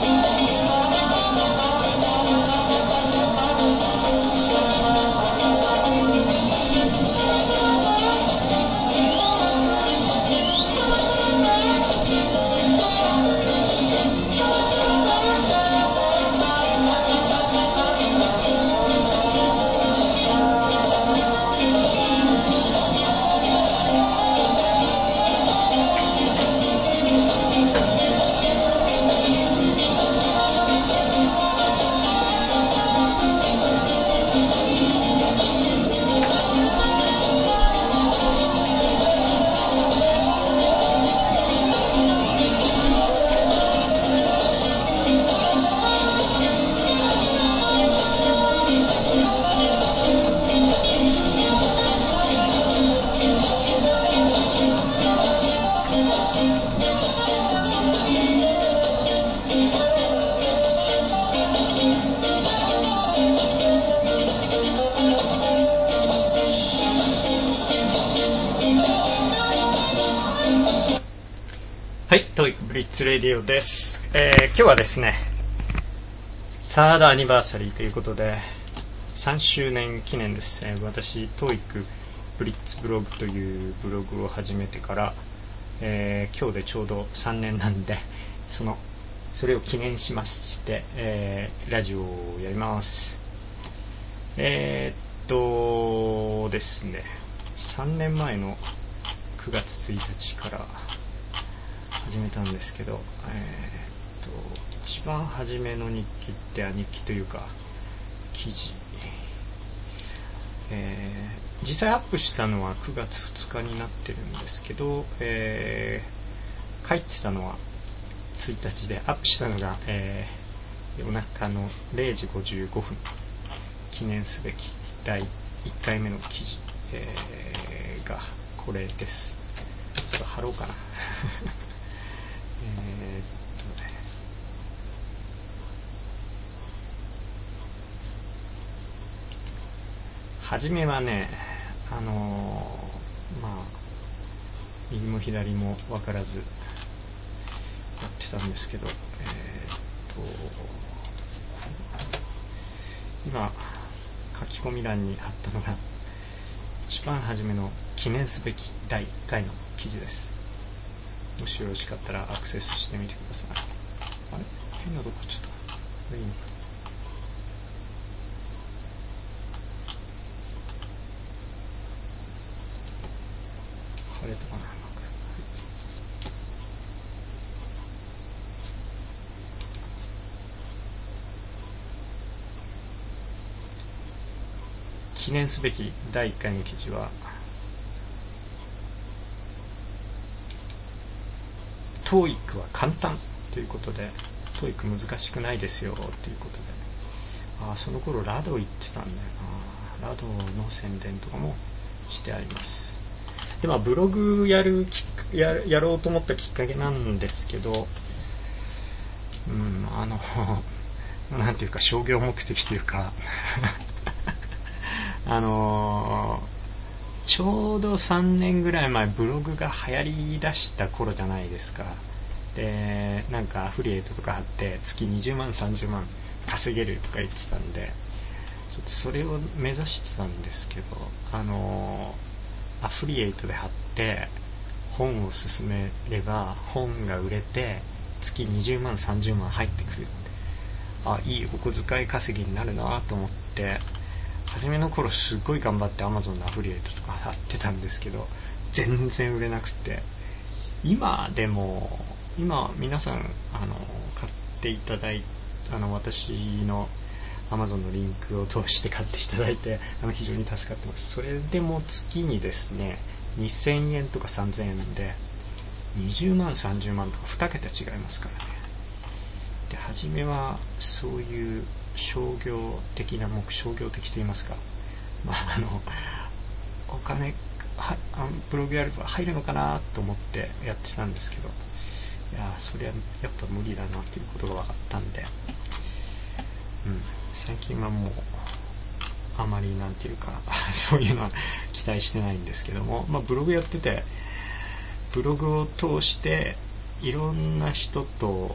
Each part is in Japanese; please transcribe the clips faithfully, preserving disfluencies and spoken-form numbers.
はい、トーイックブリッツレディオです、えー、今日はですねサードアニバーサリーということでさんしゅうねん記念ですね。私トーイックブリッツブログというブログを始めてから、えー、今日でちょうどさんねんなんでそのそれを記念しまして、えー、ラジオをやります。えー、っとですねさんねんまえのくがつついたちから始めたんですけど、えー、っと一番初めの日記って日記というか記事、えー、実際アップしたのはくがつふつかになってるんですけど、えー、書いてたのはついたちでアップしたのが、えー、夜中のれいじごじゅうごふん、記念すべきだいいっかいめの記事、えー、がこれです。ちょっと貼ろうかなえーっとね初めはねあのー、まあ右も左も分からずやってたんですけど、えー、っと今書き込み欄に貼ったのが一番初めの記念すべきだいいっかいの記事です。もしよろしかったらアクセスしてみてください。あれ変なとこちょっとこれいいのか貼れたかな。記念すべきだいいっかいの記事はトーイックは簡単ということで、トーイック難しくないですよということで、あその頃ラド行ってたんだよな。ラドの宣伝とかもしてあります。で、まあブログやるきっややろうと思ったきっかけなんですけど、うんあのなんていうか商業目的というかあのーちょうどさんねんぐらい前ブログが流行り出した頃じゃないですか。でなんかアフリエイトとか貼って月にじゅうまんさんじゅうまん稼げるとか言ってたんで、ちょっとそれを目指してたんですけど、あのー、アフリエイトで貼って本を勧めれば本が売れて月にじゅうまんさんじゅうまん入ってくる、あいいお小遣い稼ぎになるなと思って、初めの頃すごい頑張って Amazon のアフリエイトとかやってたんですけど全然売れなくて、今でも今皆さんあの買っていただいあの私の Amazon のリンクを通して買っていただいてあの非常に助かってます。それでも月にですねにせんえんとかさんぜんえんでにじゅうまんさんじゅうまんとかにけた違いますからね。で初めはそういう商業的な目商業的と言いますか、まあ、あのお金はあブログやれば入るのかなと思ってやってたんですけど、いやそれはやっぱ無理だなということが分かったんで、うん、最近はもうあまりなんていうかそういうのは期待してないんですけども、まあ、ブログやっててブログを通していろんな人と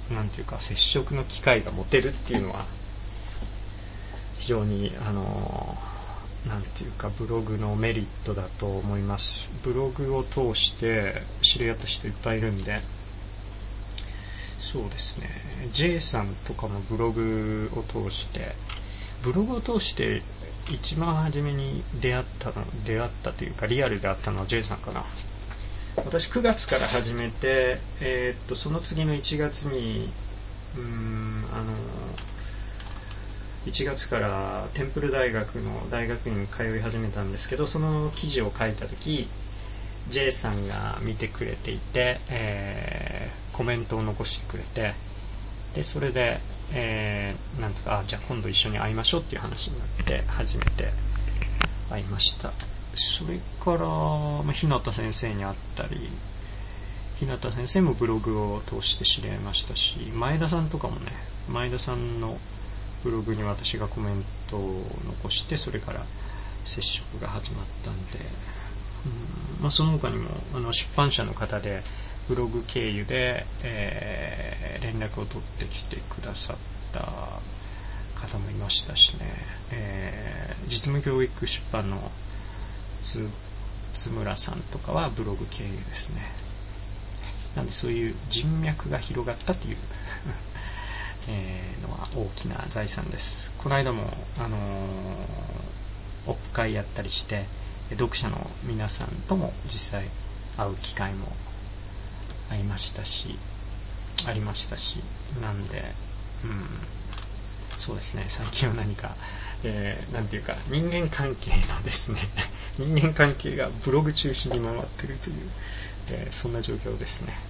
なんていうか接触の機会が持てるっていうのは非常にあのなんていうかブログのメリットだと思います。ブログを通して知り合った人いっぱいいるんで、そうですね、 J さんとかもブログを通してブログを通して一番初めに出会ったの出会ったというかリアルで会ったのは J さんかな。私くがつから始めて、えー、っとその次のいちがつにうーんあのいちがつからテンプル大学の大学院に通い始めたんですけど、その記事を書いた時 J さんが見てくれていて、えー、コメントを残してくれて、でそれで、えー、なんとかあじゃあ今度一緒に会いましょうっていう話になって初めて会いました。それから、まあ、日向先生に会ったり、日向先生もブログを通して知り合いましたし、前田さんとかもね、前田さんのブログに私がコメントを残してそれから接触が始まったんで、うん、まあ、その他にもあの出版社の方でブログ経由で、えー、連絡を取ってきてくださった方もいましたしね、えー、実務教育出版のつ津村さんとかはブログ経由ですね。なんでそういう人脈が広がったというえー、のは大きな財産です。この間も、あのー、オフ会やったりして読者の皆さんとも実際会う機会もありましたしありましたしなんで、うん、そうですね、最近は何か、えー、なんていうか人間関係のですね人間関係がブログ中心に回っているという、えー、そんな状況ですね。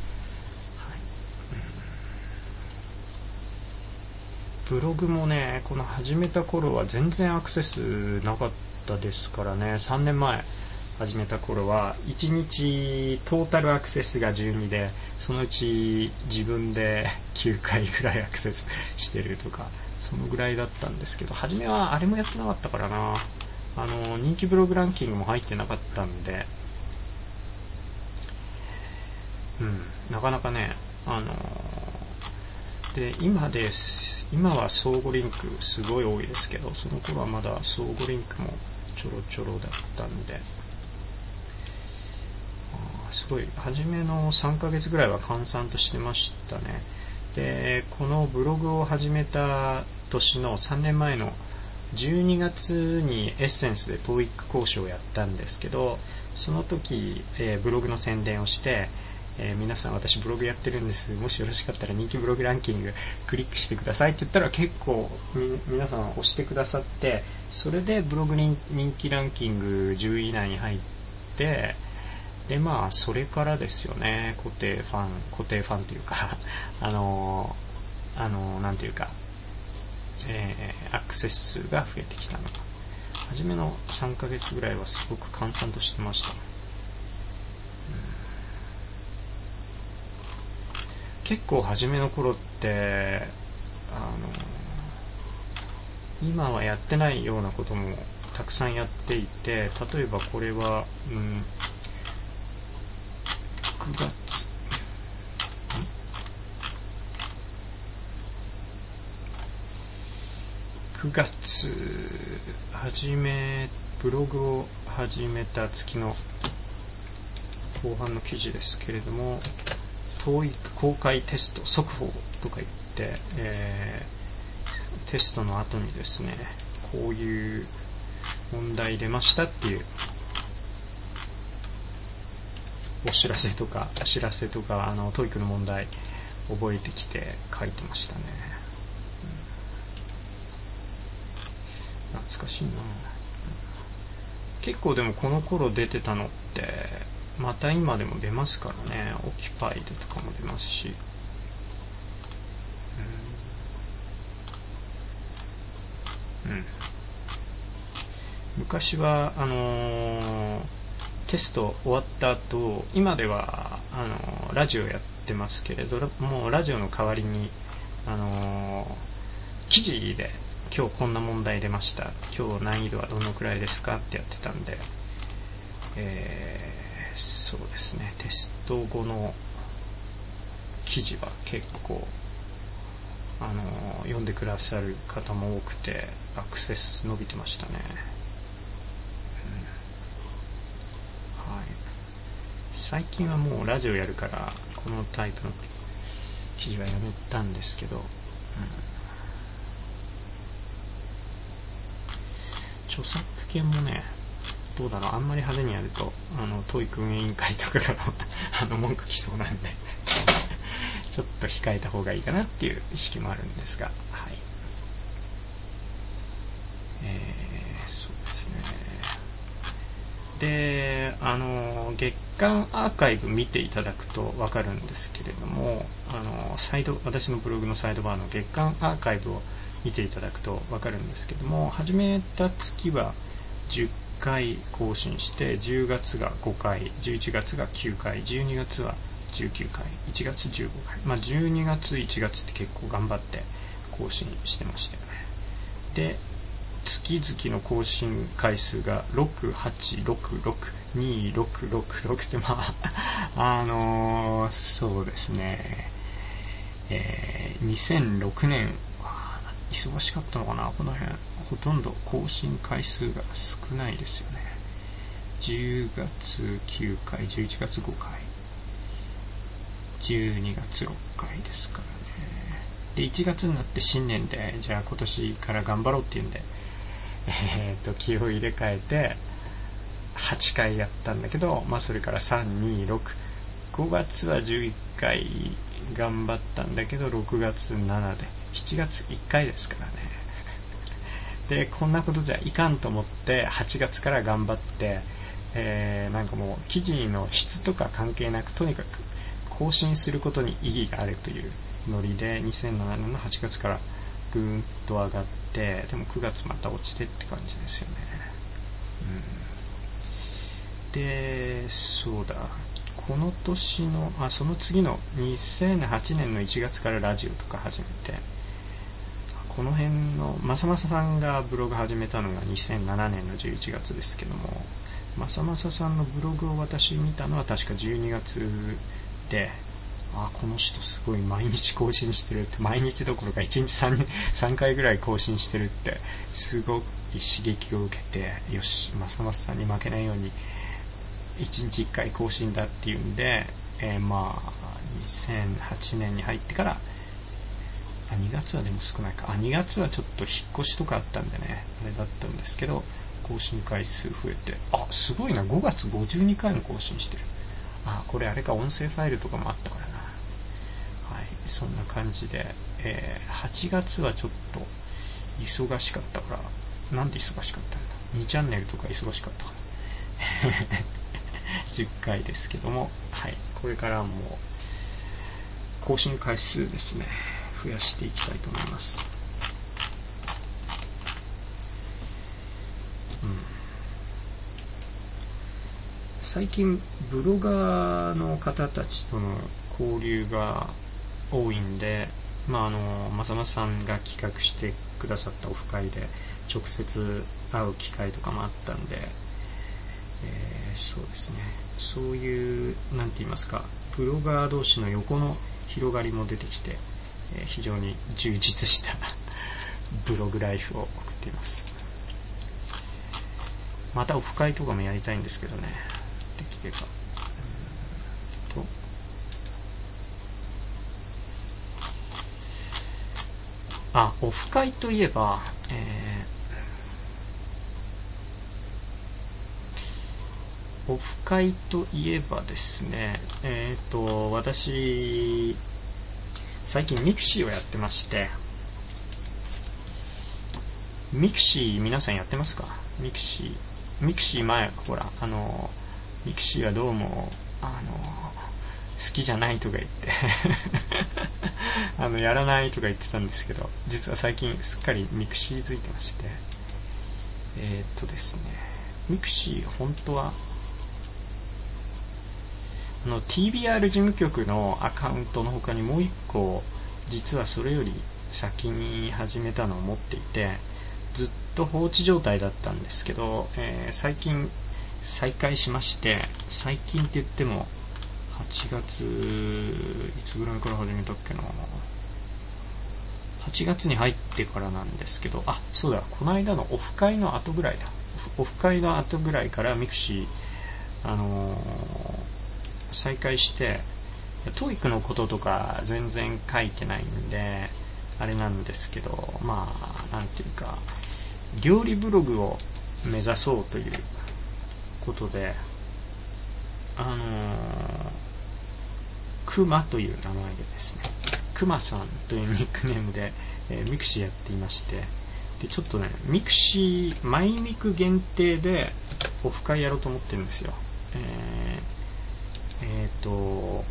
ブログもね、この始めた頃は全然アクセスなかったですからね。さんねんまえ始めた頃はいちにちトータルアクセスがじゅうにで、そのうち自分できゅうかいぐらいアクセスしてるとか、そのぐらいだったんですけど、初めはあれもやってなかったからな、あの人気ブログランキングも入ってなかったんで、うん、なかなかね、あので今です今は相互リンクすごい多いですけど、その頃はまだ相互リンクもちょろちょろだったんで、あすごい初めのさんかげつぐらいは閑散としてましたね。でこのブログを始めた年のさんねんまえのじゅうにがつにエッセンスで トーイック 講師をやったんですけど、その時、えー、ブログの宣伝をして、えー、皆さん私ブログやってるんです、もしよろしかったら人気ブログランキングクリックしてくださいって言ったら結構み皆さん押してくださって、それでブログ人気ランキングじゅうい以内に入って、でまあそれからですよね、固定ファン固定ファンというかあのー、あのー、なんていうか、えー、アクセス数が増えてきたの。初めのさんかげつぐらいはすごく閑散としてました。結構初めの頃ってあの今はやってないようなこともたくさんやっていて、例えばこれは、うん、くがつくがつ始めブログを始めた月の後半の記事ですけれども、トーイック 公開テスト速報とか言って、えー、テストの後にですね、こういう問題出ましたっていうお知らせとかお知らせとかあの トーイック の問題覚えてきて書いてましたね、うん、懐かしいな。結構でもこの頃出てたのってまた今でも出ますからね。オキュパイドとかも出ますし、うん、うん、昔はあのー、テスト終わった後、今ではあのー、ラジオやってますけれども、うラジオの代わりにあのー、記事で今日こんな問題出ました、今日難易度はどのくらいですかってやってたんで、えーそうですね、テスト後の記事は結構あの読んでくださる方も多くてアクセス伸びてましたね、うん、はい。最近はもうラジオやるからこのタイプの記事はやめたんですけど、うん、著作権もねどうだろう、あんまり派手にやるとあのトイック運営委員会とかからあの文句来そうなんでちょっと控えた方がいいかなっていう意識もあるんですが、はい。えー、そうですね。で、あの月間アーカイブ見ていただくと分かるんですけれども、あのサイド私のブログのサイドバーの月間アーカイブを見ていただくと分かるんですけども、始めた月はじゅっかい更新して、じゅうがつがごかい、じゅういちがつがきゅうかい、じゅうにがつはじゅうきゅうかい、いちがつじゅうごかい、まあ、じゅうにがついちがつって結構頑張って更新してましたよね。で月々の更新回数がろく、はち、ろく、ろく、に、ろく、ろく、ろくってまああのー、そうですね、えー、にせんろくねんは忙しかったのかな、この辺ほとんど更新回数が少ないですよね。じゅうがつきゅうかい、じゅういちがつごかい、じゅうにがつろっかいですからね。でいちがつになって新年で、じゃあ今年から頑張ろうっていうんで、えー、と気を入れ替えてはちかいやったんだけど、まあ、それからさん、に、ろく、ごがつはじゅういっかい頑張ったんだけどろくがつななでしちがついっかいですからね。でこんなことじゃいかんと思ってはちがつから頑張って、えー、なんかもう記事の質とか関係なくとにかく更新することに意義があるというノリでにせんななねんのはちがつからぐーんと上がって、でもくがつまた落ちてって感じですよね、うん、でそうだ、この年のあその次のにせんはちねんのいちがつからラジオとか始めて、この辺のまさまささんがブログ始めたのがにせんななねんのじゅういちがつですけども、まさまささんのブログを私見たのは確かじゅうにがつで、あこの人すごい毎日更新してるって、毎日どころかいちにち 3, 3回ぐらい更新してるってすごい刺激を受けて、よしまさまささんに負けないようにいちにちいっかい更新だっていうんで、えー、まあにせんはちねんに入ってから、あにがつはでも少ないか、あにがつはちょっと引っ越しとかあったんでねあれだったんですけど、更新回数増えて、あすごいな、ごがつごじゅうにかいも更新してる。あこれあれか、音声ファイルとかもあったからな。はい、そんな感じで、えー、はちがつはちょっと忙しかったから、なんで忙しかったんだ、にチャンネルとか忙しかったかなじゅっかいですけども、はい、これからも更新回数ですね増やしていきたいと思います、うん、最近ブロガーの方たちとの交流が多いんで、まああのまさまさんが企画してくださったオフ会で直接会う機会とかもあったんで、えー、そうですね、そういうなんて言いますか、ブロガー同士の横の広がりも出てきて、えー、非常に充実したブログライフを送っています。またオフ会とかもやりたいんですけどね、できれば。とあオフ会といえば、えー、オフ会といえばですね、えっと私最近ミクシーをやってまして、ミクシー皆さんやってますか？ミクシーミクシー前ほらあのミクシーはどうもあの好きじゃないとか言ってあのやらないとか言ってたんですけど、実は最近すっかりミクシーづいてまして、えー、っとですねミクシー本当はあの ティービーアール 事務局のアカウントの他にもう一個実はそれより先に始めたのを持っていて、ずっと放置状態だったんですけど、えー、最近再開しまして、最近って言ってもはちがついつぐらいから始めたっけな、はちがつに入ってからなんですけど、あ、そうだ、この間のオフ会の後ぐらいだオフ会の後ぐらいからミクシー、あのー、再開して、トーイックのこととか全然書いてないんであれなんですけど、まあなんていうか料理ブログを目指そうということで、あのー、クマという名前でですね、クマさんというニックネームで、えー、ミクシーやっていまして、でちょっとね、ミクシーマイミク限定でオフ会やろうと思ってるんですよ。えー、えー、と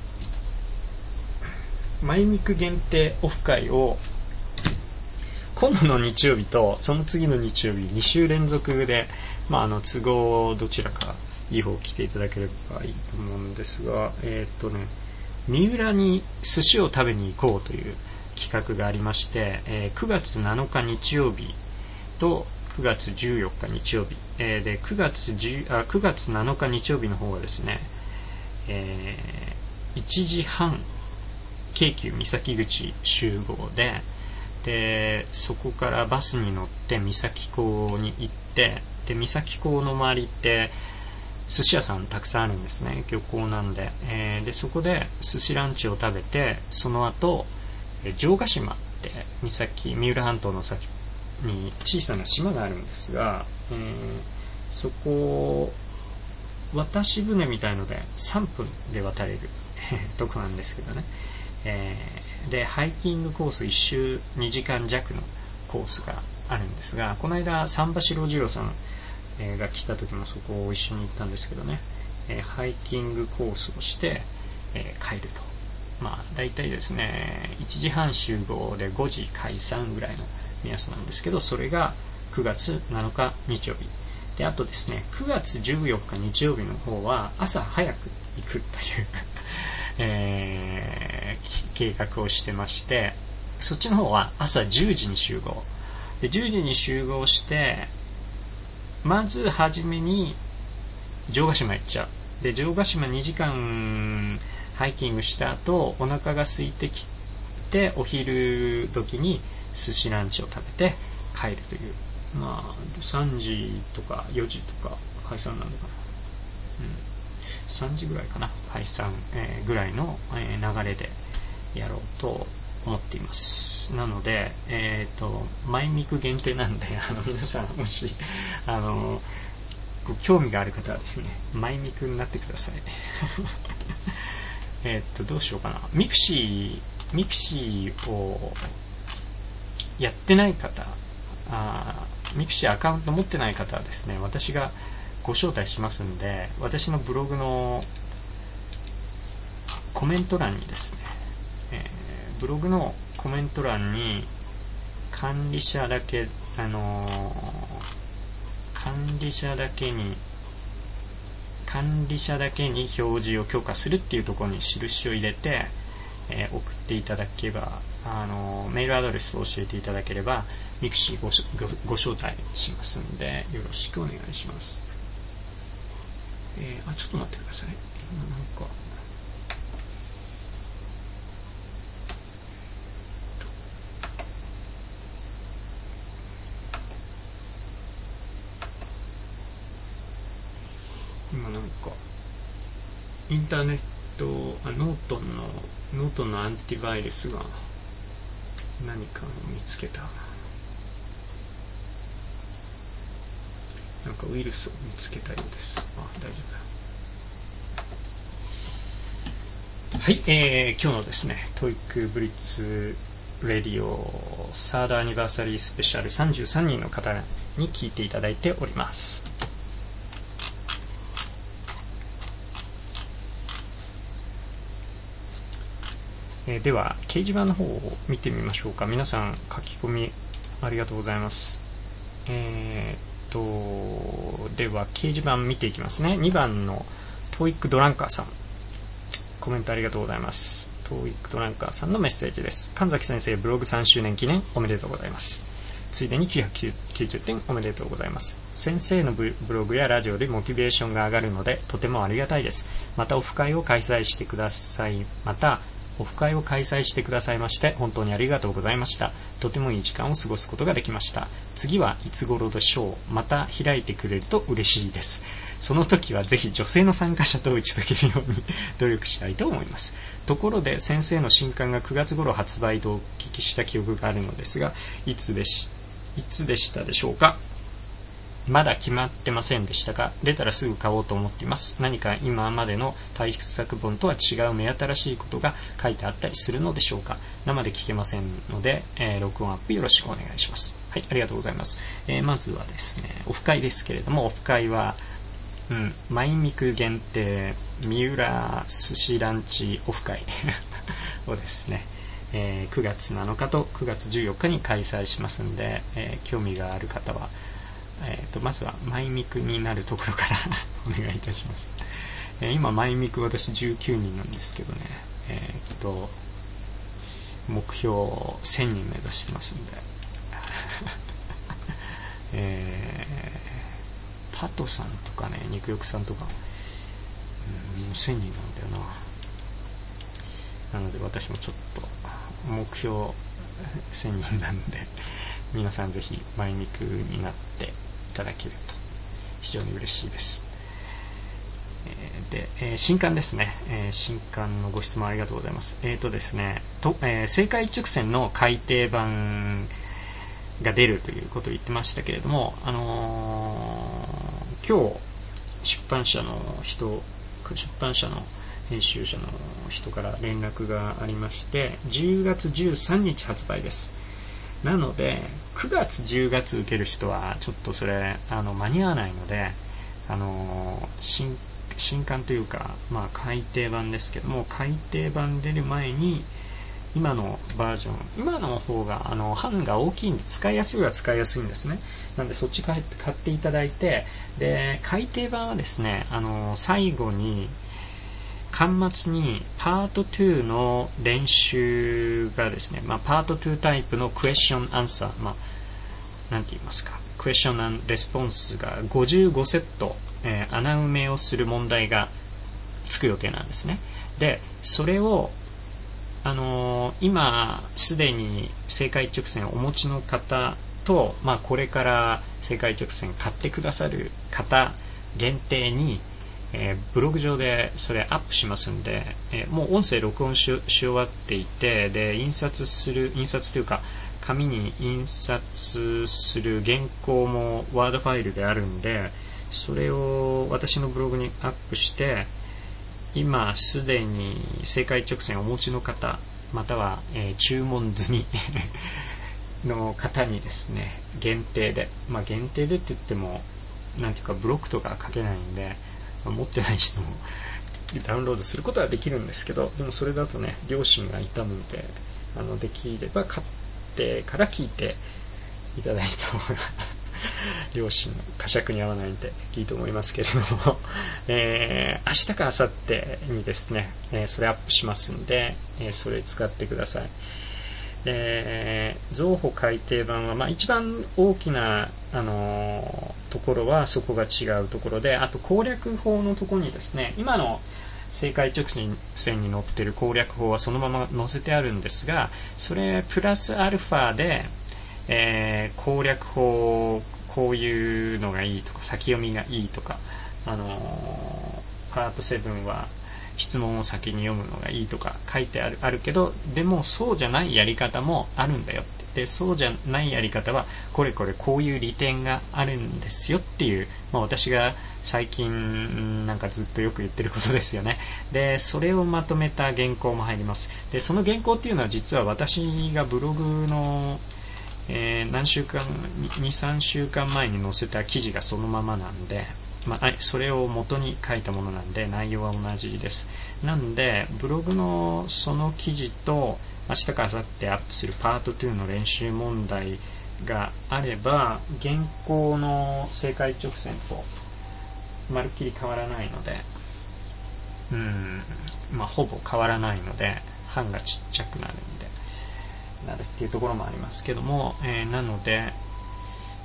マイミク限定オフ会を今度の日曜日とその次の日曜日に週連続で、まあ、あの都合どちらかいい方来ていただければいいと思うんですが、えー、っとね三浦に寿司を食べに行こうという企画がありまして、えー、くがつなのか日曜日とくがつじゅうよっか日曜日、えー、で9月10あくがつなのか日曜日の方はですね、えー、いちじはん京急三崎口集合で、でそこからバスに乗って三崎港に行って、で三崎港の周りって寿司屋さんたくさんあるんですね、漁港なんで、えー、でそこで寿司ランチを食べて、その後城ヶ島って三崎三浦半島の先に小さな島があるんですが、えー、そこを渡し船みたいのでさんぷんで渡れるとこなんですけどね、えー、でハイキングコースいっ周にじかんじゃくのコースがあるんですが、この間桟橋郎次郎さんが来た時もそこを一緒に行ったんですけどね、えー、ハイキングコースをして、えー、帰ると、まあ大体ですねいちじはん集合でごじ解散ぐらいの目安なんですけど、それがくがつなのか日曜日で、あとですねくがつじゅうよっか日曜日の方は朝早く行くというえー、計画をしてまして、そっちの方は朝じゅうじに集合で、じゅうじに集合して、まずはじめに城ヶ島行っちゃう。で城ヶ島にじかんハイキングした後、お腹が空いてきて、お昼時に寿司ランチを食べて帰るという、まあさんじとかよじとか解散なのかな、うんさんじぐらいかな解散、えー、ぐらいの、えー、流れでやろうと思っています。なので、えーと、マイミク限定なんで、あの皆さんもしあのご興味がある方はですね、マイミクになってくださいえっとどうしようかな、ミクシーミクシーをやってない方、あミクシーアカウント持ってない方はですね、私がご招待しますんで、私のブログのコメント欄にですね、えー、ブログのコメント欄に管理者だけ、あのー、管理者だけに管理者だけに表示を許可するっていうところに印を入れて、えー、送っていただければ、あのー、メールアドレスを教えていただければミクシー ご, ご, ご招待しますんで、よろしくお願いします。えー、あちょっと待ってください。今なんか今なんかインターネットあノートンのノートンのアンティバイルスが何かを見つけた。なんかウイルスを見つけたようです。あ、大丈夫だ。はい、えー、今日のですね、トイックブリッツレディオサードアニバーサリースペシャルさんじゅうさんにんの方に聞いていただいております。えー、では掲示板の方を見てみましょうか。皆さん書き込みありがとうございます。えーとでは掲示板見ていきますね。にばんのトーイックドランカーさん、コメントありがとうございます。トーイックドランカーさんのメッセージです。神崎先生ブログさんしゅうねん記念おめでとうございます。ついでにきゅうひゃくきゅうじゅってんおめでとうございます。 先生のブログやラジオでモチベーションが上がるのでとてもありがたいです。またオフ会を開催してください。またオフ会を開催してくださいまして本当にありがとうございました。とてもいい時間を過ごすことができました。次はいつ頃でしょう。また開いてくれると嬉しいです。その時はぜひ女性の参加者と打ち解けるように努力したいと思います。ところで先生の新刊がくがつ頃発売とお聞きした記憶があるのですが、いつでし、いつでしたでしょうか。まだ決まってませんでしたが、出たらすぐ買おうと思っています。何か今までの対策本とは違う目新しいことが書いてあったりするのでしょうか。生で聞けませんので、えー、録音アップよろしくお願いします。はい、ありがとうございます。えー、まずはですね、オフ会ですけれども、オフ会は、うん、マイミク限定、三浦寿司ランチオフ会をですね、えー、くがつなのかとくがつじゅうよっかに開催しますので、えー、興味がある方は、えー、とまずはマイミクになるところからお願いいたします。えー、今マイミク私じゅうきゅうにんなんですけどね、えー、と目標せんにん目指してますんでえー、パトさんとかね、肉欲さんとか、うん、もうせんにんなんだよな。なので私もちょっと目標せんにんなんで、皆さんぜひマイミクになっていただけると非常に嬉しいです。えー、で、えー、新刊ですね、えー、新刊のご質問ありがとうございます。えーとですね、と、えー、青海一直線の改訂版が出るということを言ってましたけれども、あのー、今日出版社の人、出版社の編集者の人から連絡がありまして、じゅうがつじゅうさんにち発売です。なのでくがつじゅうがつ受ける人はちょっとそれあの間に合わないので、あの新新刊というか、まあ、改訂版ですけども、改訂版出る前に今のバージョン、今の方があの版が大きいんで使いやすいは使いやすいんですね。なのでそっち買っていただいて、で改訂版はですね、あの最後に巻末にパートにの練習がですね、まあ、パートにタイプのクエスチョンアンサー、まあ、なんて言いますか、クエスチョンアンレスポンスがごじゅうごセット、えー、穴埋めをする問題がつく予定なんですね。でそれをあのー、今すでに青海一直線をお持ちの方と、まあ、これから青海一直線買ってくださる方限定に、えー、ブログ上でそれアップしますんで、えー、もう音声録音 し, し終わっていて、で印刷する印刷というか紙に印刷する原稿もワードファイルであるんで、それを私のブログにアップして、今すでに青海一直線をお持ちの方または、えー、注文済みの方にですね、限定で、まあ限定でって言ってもなんていうかブロックとか書けないんで、まあ、持ってない人もダウンロードすることはできるんですけど、でもそれだとね両親が痛むので、あのできれば買ってから聞いていただいた方が両親の呵責に合わないんでいいと思いますけれども、えー、明日か明後日にですね、えー、それアップしますんで、えー、それ使ってください。で増補改訂版は、まあ、一番大きな、あのー、ところはそこが違うところで、あと攻略法のところにですね、今の青海直線に載っている攻略法はそのまま載せてあるんですが、それプラスアルファで、えー、攻略法こういうのがいいとか先読みがいいとか、あのー、パートななは質問を先に読むのがいいとか書いてある、あるけど、でもそうじゃないやり方もあるんだよって、でそうじゃないやり方はこれこれこういう利点があるんですよっていう、まあ、私が最近なんかずっとよく言ってることですよね。でそれをまとめた原稿も入ります。でその原稿っていうのは実は私がブログのえー、何週間 にさんしゅうかんまえに載せた記事がそのままなんで、まあ、それを元に書いたものなんで内容は同じです。なんでブログのその記事と明日か明後日アップするパートにの練習問題があれば、原稿の青海一直線とまるっきり変わらないので、うーん、まあ、ほぼ変わらないので版がちっちゃくなるんでなるっていうところもありますけども、えー、なので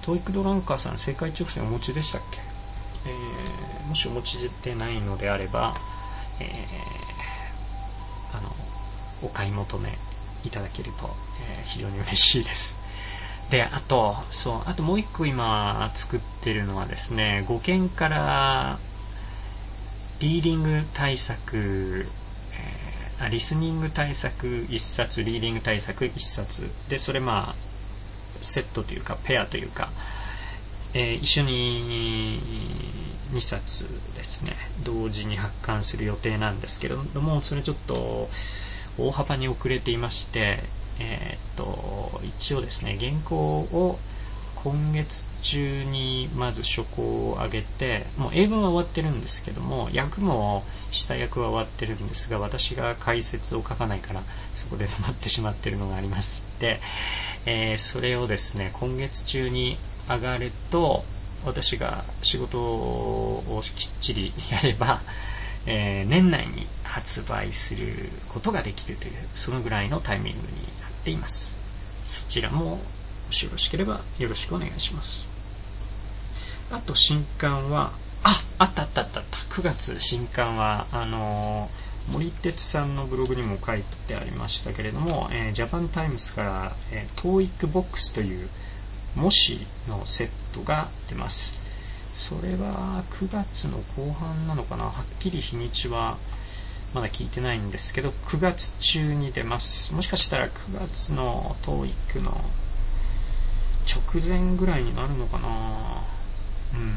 トーイックドランカーさん、正解直線お持ちでしたっけ？えー、もしお持ちでないのであれば、えー、あのお買い求めいただけると、えー、非常に嬉しいです。で、あとそうあともう一個今作ってるのはですね、ごけんからリーディング対策、えー、リスニング対策いっさつ、リーディング対策いっさつで、それまあセットというかペアというか、えー、一緒ににさつですね、同時に発刊する予定なんですけれども、それちょっと大幅に遅れていまして、えー、っと一応ですね、原稿を今月中にまず初稿を上げて、もう英文は終わってるんですけども、訳も下訳は終わってるんですが、私が解説を書かないからそこで止まってしまってるのがありまして、えー、それをですね今月中に上がると、私が仕事をきっちりやれば、えー、年内に発売することができるという、そのぐらいのタイミングになっています。そちらももしよろしければよろしくお願いします。あと新刊はああったあったあったあったくがつ新刊はあのー、森哲さんのブログにも書いてありましたけれども、えー、ジャパンタイムズから、えー、トーイックボックスという模試のセットが出ます。それはくがつの後半なのかな、はっきり日にちはまだ聞いてないんですけど、くがつ中に出ます。もしかしたらくがつの トーイック の直前ぐらいになるのかな。うんうん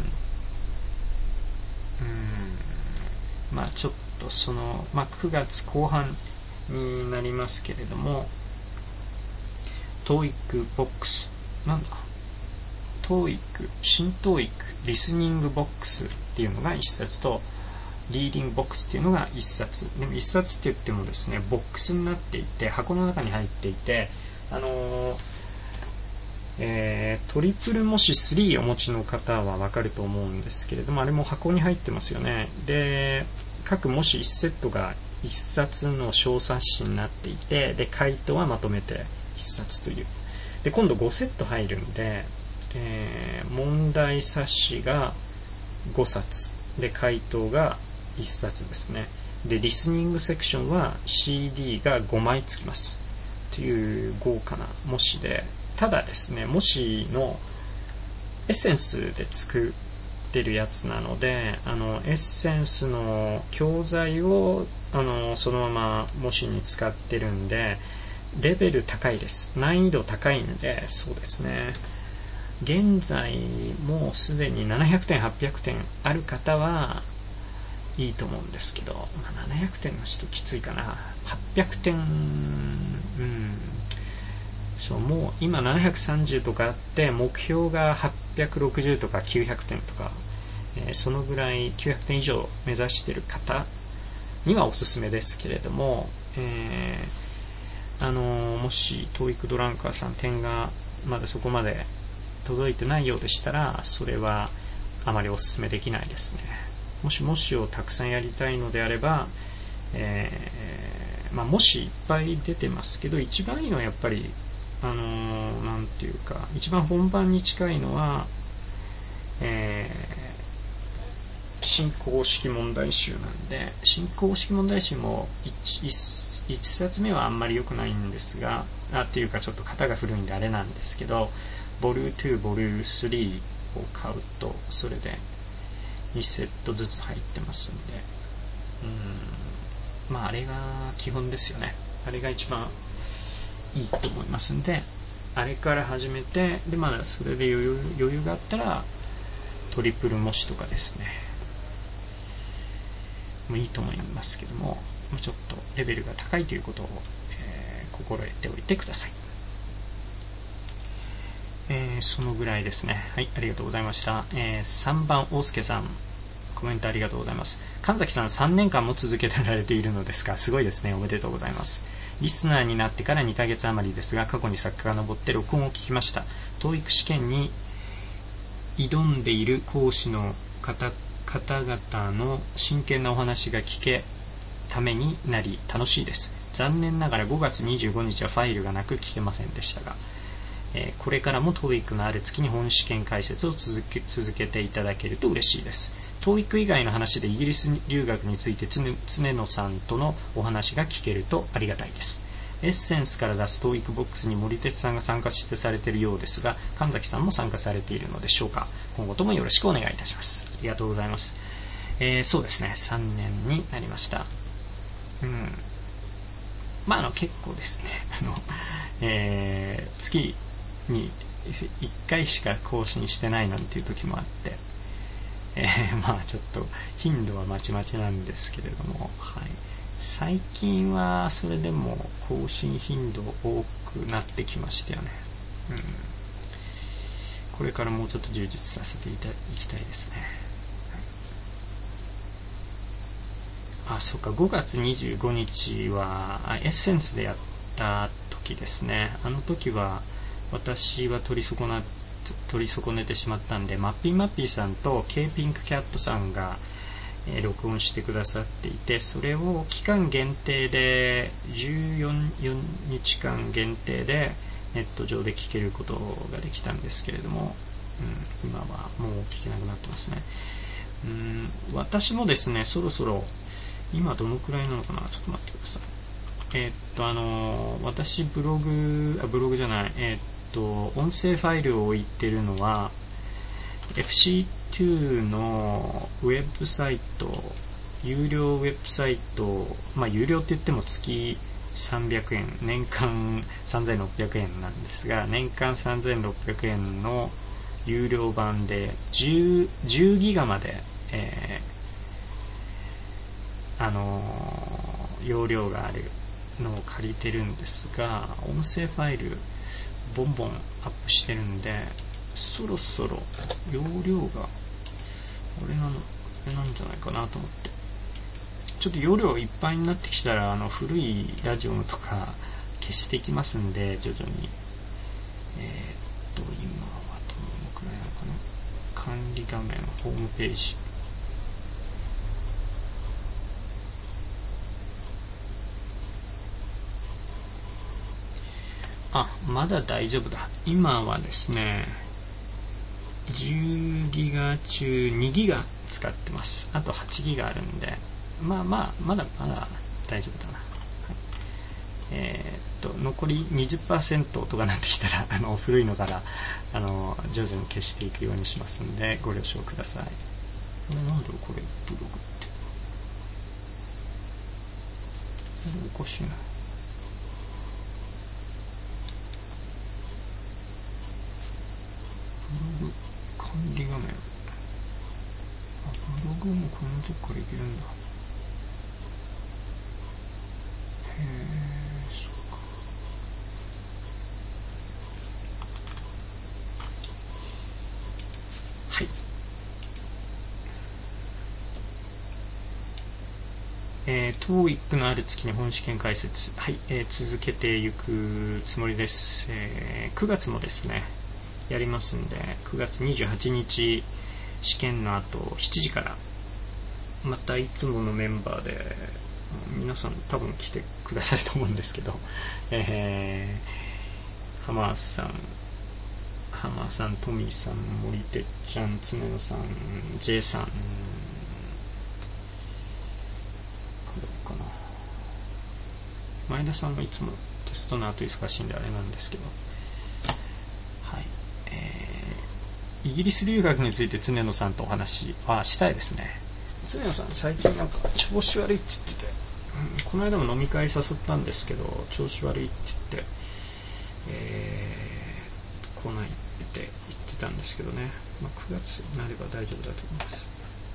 まあちょっとその、まあ、くがつこう半になりますけれども、 トーイック ボックスなんだ トーイック 新 トーイック リスニングボックスっていうのがいっさつと、リーディングボックスっていうのがいっさつ。でもいっさつって言ってもですね、ボックスになっていて、箱の中に入っていて、あのーえー、トリプル模試スリーお持ちの方は分かると思うんですけれども、あれも箱に入ってますよね。で、各模試いちセットがいっさつの小冊子になっていて、で回答はまとめていっさつという。で今度ごセット入るんで、えー、問題冊子がごさつで回答がいっさつですね。でリスニングセクションは シーディー がごまいつきますという豪華な模試で、ただですね、模試のエッセンスで作ってるやつなので、あのエッセンスの教材をあのそのまま模試に使ってるんで、レベル高いです。難易度高いんで、そうですね、現在もうすでにななひゃくてんはっぴゃくてんある方はいいと思うんですけど、まあ、ななひゃくてんの人きついかな。はっぴゃくてん、うんそうもう今ななひゃくさんじゅうとかあって、目標がはっぴゃくろくじゅうとかきゅうひゃくてんとか、えー、そのぐらいきゅうひゃくてん以上目指している方にはおすすめですけれども、えーあのー、もし トーイック ドランカーさん点がまだそこまで届いてないようでしたら、それはあまりおすすめできないですね。もし模試をたくさんやりたいのであれば、えーまあ、模試いっぱい出てますけど、一番いいのはやっぱりあのー、なんていうか一番本番に近いのは、えー、新公式問題集なんで、新公式問題集も 1, 1, 1冊目はあんまり良くないんですが、あっていうかちょっと型が古いんであれなんですけど、ボリューに、ボリュースリーを買うとそれでにセットずつ入ってますんで、うーんまああれが基本ですよね。あれが一番いいと思いますんで、あれから始めて、でまだそれで余裕、余裕があったらトリプル模試とかですねもういいと思いますけども、ちょっとレベルが高いということを、えー、心得ておいてください。えー、そのぐらいですね。はい、ありがとうございました。えー、さんばん大輔さん、コメントありがとうございます。神崎さんさんねんかんも続けてられているのですか？すごいですね。おめでとうございます。リスナーになってからにかげつ余りですが、過去に遡って録音を聞きました。 トーイック 試験に挑んでいる講師の方方々の真剣なお話が聞けためになり楽しいです。残念ながらごがつにじゅうごにちはファイルがなく聞けませんでしたが、 えー、これからも トーイック のある月に本試験解説を続け、続けていただけると嬉しいです。トーイック 以外の話でイギリス留学について常野さんとのお話が聞けるとありがたいです。エッセンスから出す トーイック ボックスに森哲さんが参加してされているようですが、神崎さんも参加されているのでしょうか。今後ともよろしくお願いいたします。ありがとうございます。えー、そうですね、さんねんになりました。うん。まあ、あの、結構ですね、あの、えー、月にいっかいしか更新してないなんていう時もあって、えー、まあちょっと頻度はまちまちなんですけれども、はい、最近はそれでも更新頻度多くなってきましたよね。うん、これからもうちょっと充実させていたいきたいですね。はい、あ、そうか、ごがつにじゅうごにちはエッセンスでやった時ですね。あの時は私は取り損な取り損ねてしまったんで、マッピーマッピーさんと K ピンクキャットさんが、えー、録音してくださっていて、それを期間限定でじゅうよにちかん限定でネット上で聞けることができたんですけれども、うん、今はもう聞けなくなってますね。うん、私もですね、そろそろ今どのくらいなのかな、ちょっと待ってください。えー、っとあのー、私ブログあブログじゃないえー、っと音声ファイルを置いてるのは エフシーツー のウェブサイト、有料ウェブサイト、まあ有料って言っても月さんびゃくえん、年間さんぜんろっぴゃくえんなんですが、年間さんぜんろっぴゃくえんの有料版で 10, 10ギガまで、えー、あのー、容量があるのを借りてるんですが、音声ファイルボンボンアップしてるんで、そろそろ容量があれなのあれなんじゃないかなと思って、ちょっと容量いっぱいになってきたら、あの古いラジオとか消していきますんで、徐々に。えー、っと今はどのくらいなのかな。管理画面、ホームページ、あ、まだ大丈夫だ。今はですね、じゅうギガ中にギガ使ってます。あとはちギガあるんで、まあまあまだまだ大丈夫だな。はい、えー、っと残り にじゅっパーセント とかなってきたら、あの古いのからあの徐々に消していくようにしますんで、ご了承ください。これなんだろう、これブログっておかしいな。ブログ管理画面、あ、ブログもこのとこからいけるんだ。へえ、そうか。はい。えー、トーイック のある月に本試験解説、はい、えー、続けていくつもりです。えー、くがつもですね、やりますんで、くがつにじゅうはちにち試験の後しちじからまたいつものメンバーで、皆さん多分来てくださると思うんですけど、えー、浜田さん浜田さん、トミーさん、森てっちゃん、常野さん、 J さん、かな、前田さんがいつもテストの後忙しいんであれなんですけど、はい、えー、イギリス留学について常野さんとお話はしたいですね。常野さん最近なんか調子悪いって言ってて、うん、この間も飲み会誘ったんですけど調子悪いって言って、えー、来ないって言ってたんですけどね、まあ、くがつになれば大丈夫だと思います。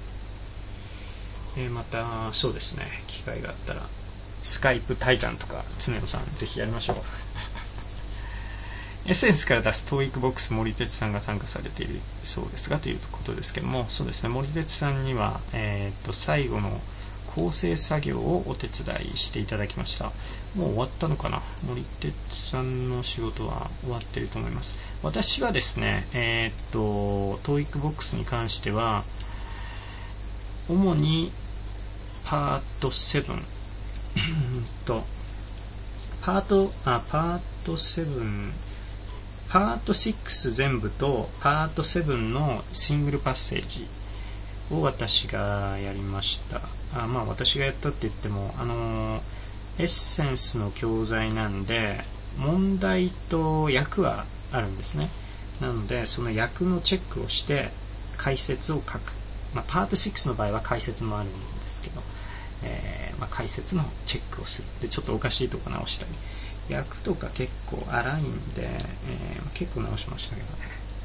えー、またそうですね、機会があったらスカイプ対談とか常野さんぜひやりましょう。エッセンスから出す トーイック ボックス、森哲さんが参加されているそうですがということですけども、そうですね、森哲さんには、えー、と最後の構成作業をお手伝いしていただきました。もう終わったのかな。森哲さんの仕事は終わっていると思います。私はですね、えー、と トーイック ボックスに関しては主にパートななとパートあパートななパートシックス全部とパートセブンのシングルパッセージを私がやりました。あまあ私がやったって言っても、あのエッセンスの教材なんで問題と訳はあるんですね。なのでその訳のチェックをして解説を書く、まあ、パートシックスの場合は解説もあるんですけど、えーまあ、解説のチェックをするでちょっとおかしいとこ直したり、訳とか結構荒いんで、えー、結構直しましたけどね。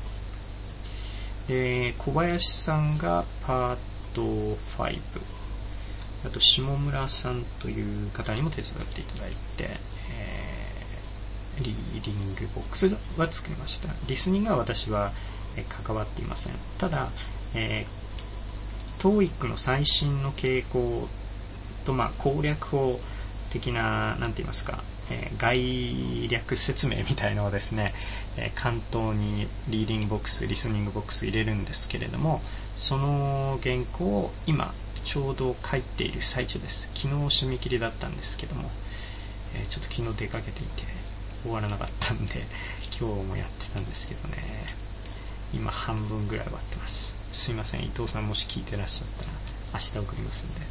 で小林さんがパートファイブ、あと下村さんという方にも手伝っていただいて、えー、リーディングボックスは作りました。リスニングは私は関わっていません。ただ、えー、トーイック の最新の傾向と、まあ、攻略法的な、なんて言いますか、えー、概略説明みたいのをですね、えー、関東にリーディングボックス、リスニングボックス入れるんですけれども、その原稿を今ちょうど書いている最中です。昨日締め切りだったんですけども、えー、ちょっと昨日出かけていて終わらなかったんで今日もやってたんですけどね、今半分ぐらい終わってます。すいません、伊藤さんもし聞いてらっしゃったら明日送りますんで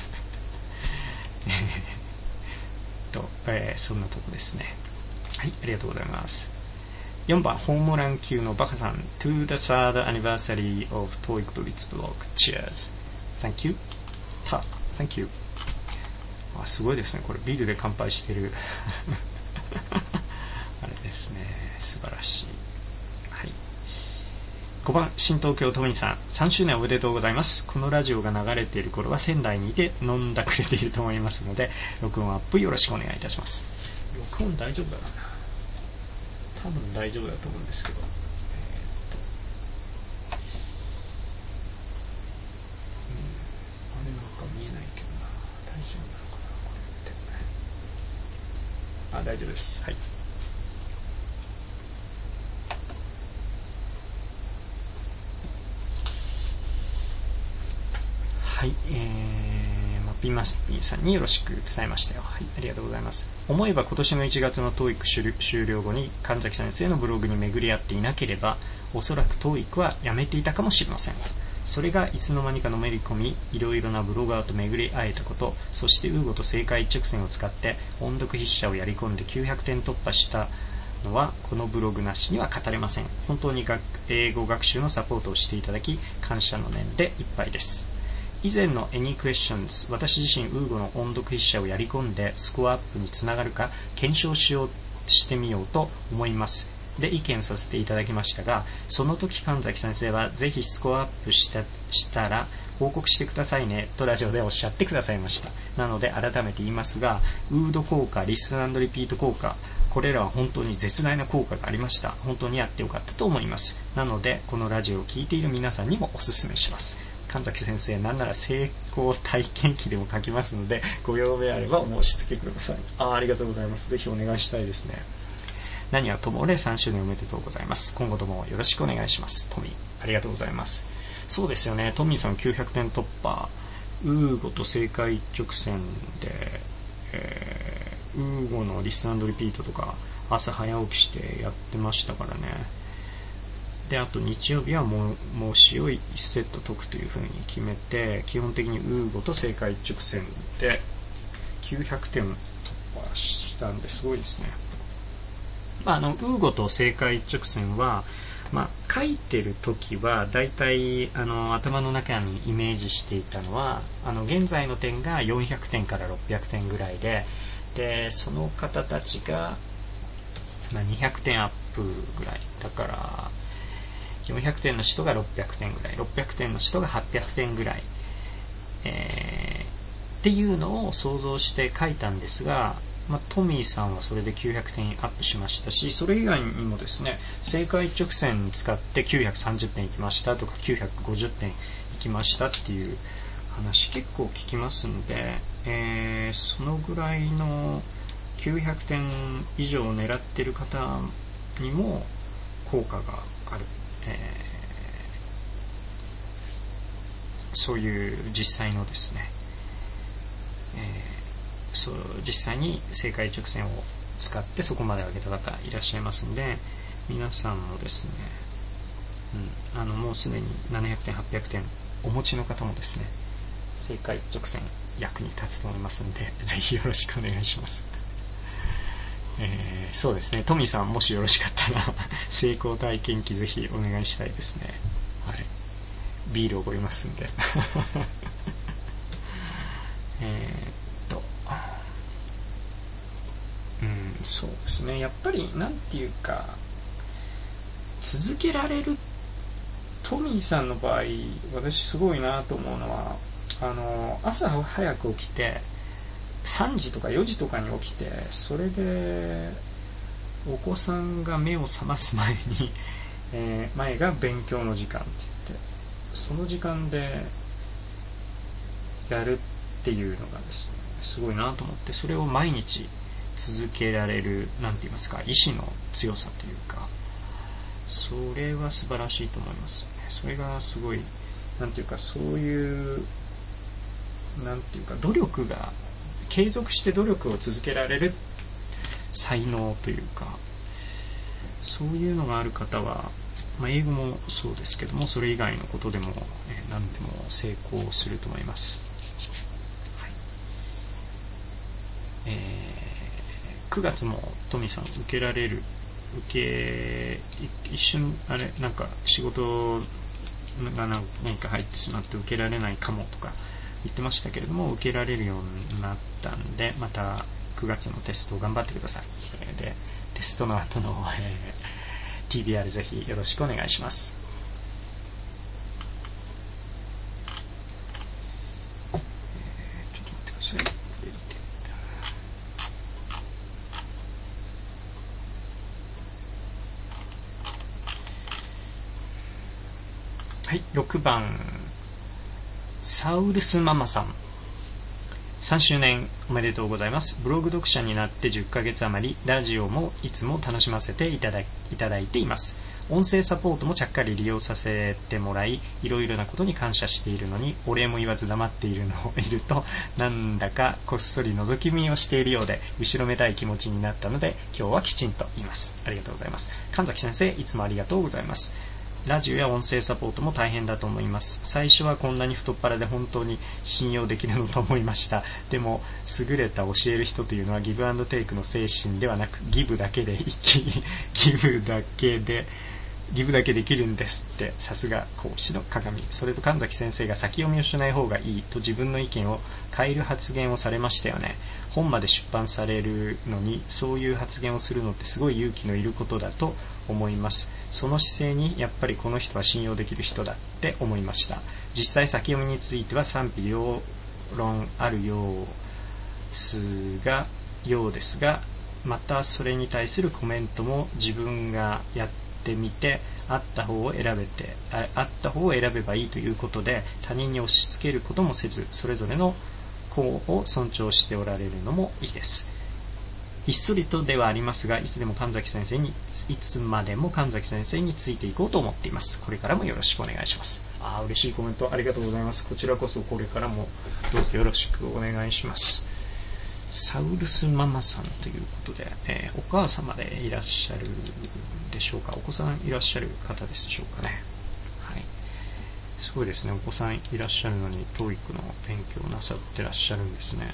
と、えー、そんなとこですね。はい、ありがとうございます。よんばん、ホームラン級のバカさん To the third anniversary of トーイック Blitz blog Cheers Thank you た Thank you あ、すごいですね、これビールで乾杯してるあれですね、素晴らしい。はい、ごばん、新東京都民さん、さんしゅうねんおめでとうございます。このラジオが流れている頃は仙台にいて飲んだくれていると思いますので、録音アップよろしくお願いいたします。録音大丈夫だな、多分大丈夫だと思うんですけど、えー、っと、うん、あれなんか見えないけどな、大丈夫なのかな、これって。あ、大丈夫です。はい。はい、えー、マピマスピーさんによろしく伝えましたよ。はい、ありがとうございます。思えば今年のいちがつの トーイック 終了後に神崎先生のブログに巡り合っていなければ、おそらく トーイック はやめていたかもしれません。それがいつの間にかのめり込み、いろいろなブロガーと巡り会えたこと、そしてウーゴと正解一直線を使って音読筆者をやり込んできゅうひゃくてん突破したのはこのブログなしには語れません。本当に英語学習のサポートをしていただき感謝の念でいっぱいです。以前の Any Questions、 私自身ウーゴの音読筆者をやり込んでスコアアップにつながるか検証しようしてみようと思いますで意見させていただきましたが、その時神崎先生はぜひスコアアップした、したら報告してくださいねとラジオでおっしゃってくださいました。なので改めて言いますが、ウード効果、リスン&リピート効果、これらは本当に絶大な効果がありました。本当にやってよかったと思います。なのでこのラジオを聞いている皆さんにもおすすめします。神崎先生、なんなら成功体験記でも書きますので、ご用命あればお申し付けください。 あ, ありがとうございます。ぜひお願いしたいですね。何はともあれさんしゅうねんおめでとうございます。今後ともよろしくお願いします。トミー、ありがとうございます。そうですよね、トミーさんきゅうひゃくてん突破、ウーゴと正解一直線で、えー、ウーゴのリスン&リピートとか朝早起きしてやってましたからね。であと日曜日はもう申しをいちセット解くというふうに決めて、基本的にウーゴと正解一直線できゅうひゃくてん突破したんですごいですね。まあ、あのウーゴと正解一直線は、まあ、書いてる時はだいたいあの頭の中にイメージしていたのは、あの現在の点がよんひゃくてんからろっぴゃくてんぐらいで、でその方たちが、まあ、にひゃくてんアップぐらいだから、よんひゃくてんの人がろっぴゃくてんぐらい、ろっぴゃくてんの人がはっぴゃくてんぐらい、えー、っていうのを想像して書いたんですが、まあ、トミーさんはそれできゅうひゃくてんアップしましたし、それ以外にもですね、正解一直線使ってきゅうひゃくさんじゅってんいきましたとかきゅうひゃくごじゅってんいきましたっていう話結構聞きますんで、えー、そのぐらいのきゅうひゃくてん以上を狙ってる方にも効果がある、えー、そういう実際のですね、えーそう実際に正解直線を使ってそこまで上げた方いらっしゃいますんで、 皆さんもですね、うん、あのもうすでにななひゃくてんはっぴゃくてんお持ちの方もですね、正解一直線役に立つと思いますので、ぜひよろしくお願いします。えー、そうですね、トミーさんもしよろしかったら成功体験記ぜひお願いしたいですね。はい、ビールおごりますんでえーっとうんそうですね、やっぱりなんていうか、続けられる、トミーさんの場合私すごいなと思うのは、あの朝早く起きてさんじとかよじとかに起きて、それでお子さんが目を覚ます前に、えー、前が勉強の時間って言って、その時間でやるっていうのがですね、すごいなと思って、それを毎日続けられる、なんて言いますか、意志の強さというか、それは素晴らしいと思いますね。それがすごい、なんていうか、そういうなんていうか、努力が継続して努力を続けられる才能というか、そういうのがある方は、まあ、英語もそうですけども、それ以外のことでも、えー、何でも成功すると思います。はい、えー、くがつもトミさん受けられる、受け一瞬あれなんか仕事が何か入ってしまって受けられないかもとか言ってましたけれども、受けられるようになったんで、またくがつのテストを頑張ってください。でテストの後の、えー、ティービーアール ぜひよろしくお願いします。えー、ちょっと待ってください。はい、ろくばんサウルスママさん、さんしゅうねんおめでとうございます。ブログ読者になってじゅっかげつ余り、ラジオもいつも楽しませていただい、いただいています。音声サポートもちゃっかり利用させてもらい、いろいろなことに感謝しているのに、お礼も言わず黙っているのをいると、なんだかこっそり覗き見をしているようで、後ろめたい気持ちになったので、今日はきちんと言います。ありがとうございます。神崎先生、いつもありがとうございます。ラジオや音声サポートも大変だと思います。最初はこんなに太っ腹で本当に信用できるのと思いました。でも優れた教える人というのはギブアンドテイクの精神ではなく、ギブだけで生きギブだけでギブだけできるんですって。さすが講師の鏡。それと神崎先生が先読みをしない方がいいと自分の意見を変える発言をされましたよね。本まで出版されるのにそういう発言をするのってすごい勇気のいることだと思います。その姿勢にやっぱりこの人は信用できる人だって思いました。実際先読みについては賛否両論あるようですがようですがまたそれに対するコメントも自分がやってみてあった方を選べて あ, あった方を選べばいいということで、他人に押し付けることもせず、それぞれの子を尊重しておられるのもいいです。ひっそりとではありますが、いつでも神崎先生にいつまでも神崎先生についていこうと思っています。これからもよろしくお願いします。ああ、嬉しいコメントありがとうございます。こちらこそこれからもどうぞよろしくお願いします。サウルスママさんということで、えー、お母様でいらっしゃるでしょうか。お子さんいらっしゃる方でしょうかね。はい、すごいですね。お子さんいらっしゃるのに トーイック の勉強をなさってらっしゃるんですね。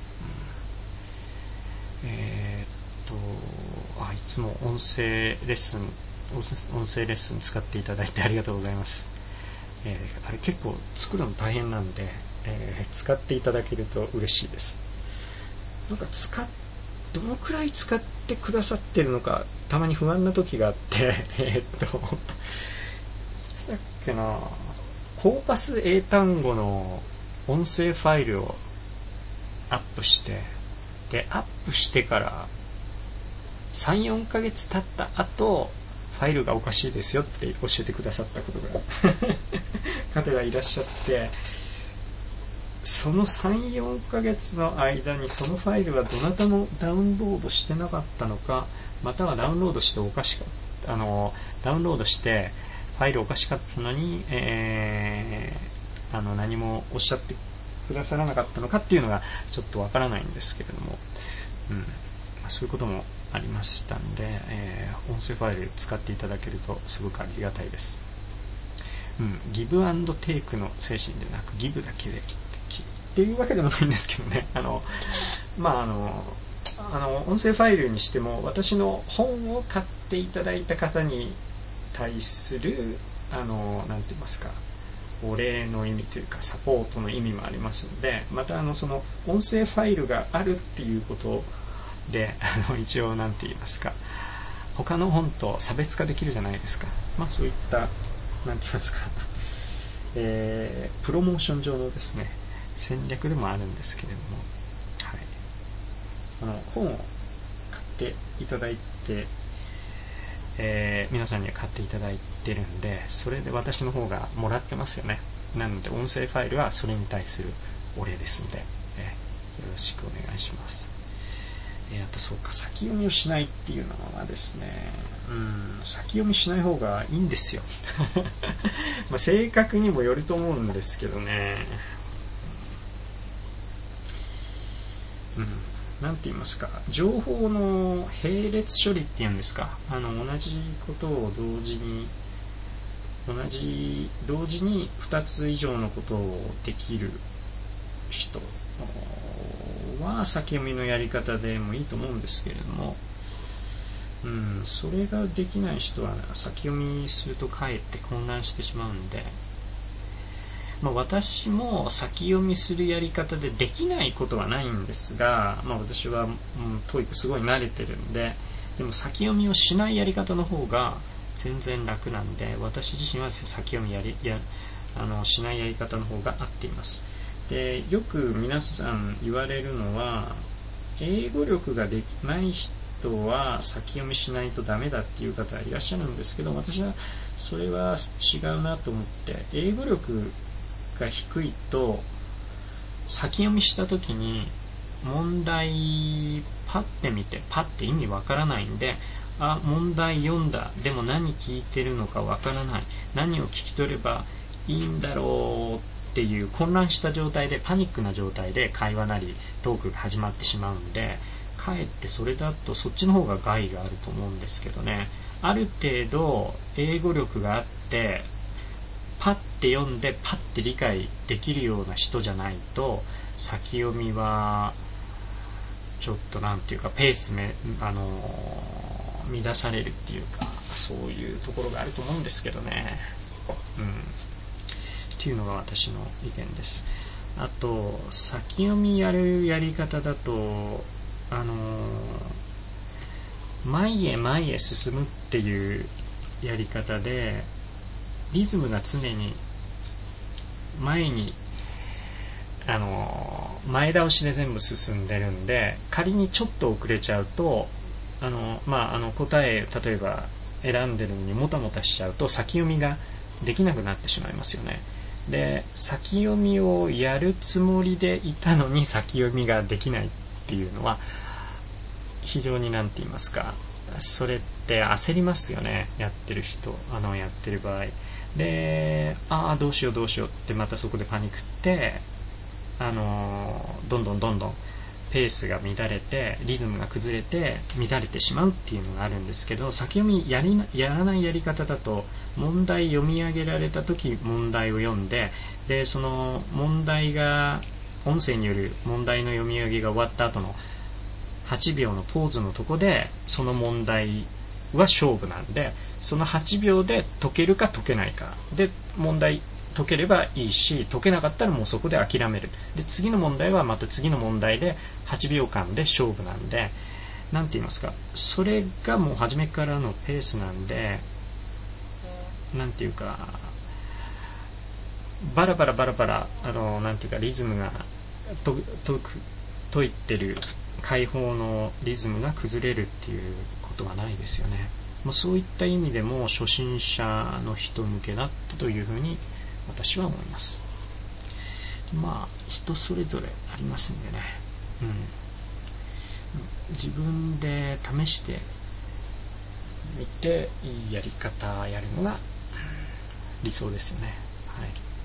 うん、えー、っとあいつも音声レッスン音声レッスン使っていただいてありがとうございます。えー、あれ結構作るの大変なんで、えー、使っていただけると嬉しいです。なんか使っどのくらい使ってくださってるのかたまに不安な時があってえー、っといつだっけな、コーパス英単語の音声ファイルをアップして、でアップしてからさん、よんかげつ経った後ファイルがおかしいですよって教えてくださったことが方がいらっしゃって、そのさん、よんかげつの間にそのファイルはどなたもダウンロードしてなかったのか、またはダウンロードしておかしかったあのダウンロードしてファイルおかしかったのに、えー、あの何もおっしゃってくださらなかったのかっていうのがちょっとわからないんですけれども、うんまあ、そういうこともありましたんで、えー、音音声ファイル使っていただけるとすごくありがたいです。うん、ギブアンドテイクの精神でなくギブだけでっていうわけでもないんですけどね。あのまああのあの音声ファイルにしても私の本を買っていただいた方に対するあのなんて言いますか、お礼の意味というかサポートの意味もありますので、またあのその音声ファイルがあるっていうことであの一応なんて言いますか、他の本と差別化できるじゃないですか。まあそういったなんて言いますか、えー、プロモーション上のですね戦略でもあるんですけれども、はい、あの本を買っていただいて、えー、皆さんには買っていただいてるんで、それで私の方がもらってますよね。なので音声ファイルはそれに対するお礼ですので、えー、よろしくお願いします。えー、あとそうか、先読みをしないっていうのはですね、うん、先読みしない方がいいんですよまあ性格にもよると思うんですけどね、うん、なんて言いますか、情報の並列処理っていうんですか、あの同じことを同時に同じ同時にふたつ以上のことをできる人は先読みのやり方でもいいと思うんですけれども、うん、それができない人は先読みするとかえって混乱してしまうんで、まあ、私も先読みするやり方でできないことはないんですが、まあ、私は、うん、トーイックすごい慣れてるんで、でも先読みをしないやり方の方が全然楽なんで、私自身は先読みやりやあのしないやり方の方が合っています。で、よく皆さん言われるのは、英語力ができない人は先読みしないとダメだっていう方いらっしゃるんですけど、私はそれは違うなと思って、英語力が低いと先読みした時に問題パッて見てパッて意味わからないんで、あ、問題読んだ、でも何聞いてるのかわからない、何を聞き取ればいいんだろうっていう混乱した状態で、パニックな状態で会話なりトークが始まってしまうんで、かえってそれだとそっちの方が害があると思うんですけどね。ある程度英語力があってパッて読んでパッて理解できるような人じゃないと先読みはちょっとなんていうかペースめあのー、乱されるっていうか、そういうところがあると思うんですけどね。うん。っていうのが私の意見です。あと先読みやるやり方だと、あのー、前へ前へ進むっていうやり方でリズムが常に前にあの前倒しで全部進んでるんで、仮にちょっと遅れちゃうとあの、まあ、あの答え例えば選んでるのにもたもたしちゃうと先読みができなくなってしまいますよね。で、先読みをやるつもりでいたのに先読みができないっていうのは非常になんて言いますか、それって焦りますよね、やってる人、あのやってる場合で、ああどうしようどうしようってまたそこでパニックってあのどんどんどんどんペースが乱れてリズムが崩れて乱れてしまうっていうのがあるんですけど、先読みやりなやらないやり方だと問題読み上げられた時問題を読んで、でその問題が音声による問題の読み上げが終わった後のはちびょうのポーズのとこでその問題は勝負なんで、そのはちびょうで解けるか解けないかで問題解ければいいし、解けなかったらもうそこで諦める。で次の問題はまた次の問題ではちびょうかんで勝負なんで、なんて言いますか、それがもう初めからのペースなんで、なんていうかバラバラバラバラあのなんていうかリズムがとと解いてる解放のリズムが崩れるっていうことはないですよね。もうそういった意味でも初心者の人向けだったというふうに私は思います。まあ人それぞれありますんでね、うん、自分で試してみていいやり方やるのが理想ですよね。はい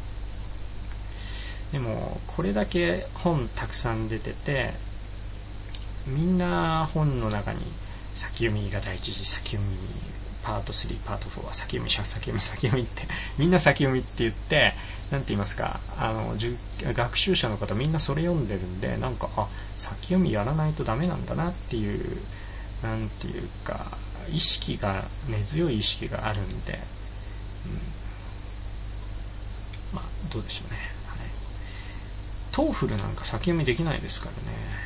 。でもこれだけ本たくさん出てて、みんな本の中に先読みが第一次、先読みパートスリーパートフォーは先読み先読み先読みってみんな先読みって言って、なんて言いますか、あの学習者の方みんなそれ読んでるんで、なんかあ先読みやらないとダメなんだなっていう、なんていうか意識が根強い意識があるんで、うん、まあどうでしょうね。はい、トーフルなんか先読みできないですからね。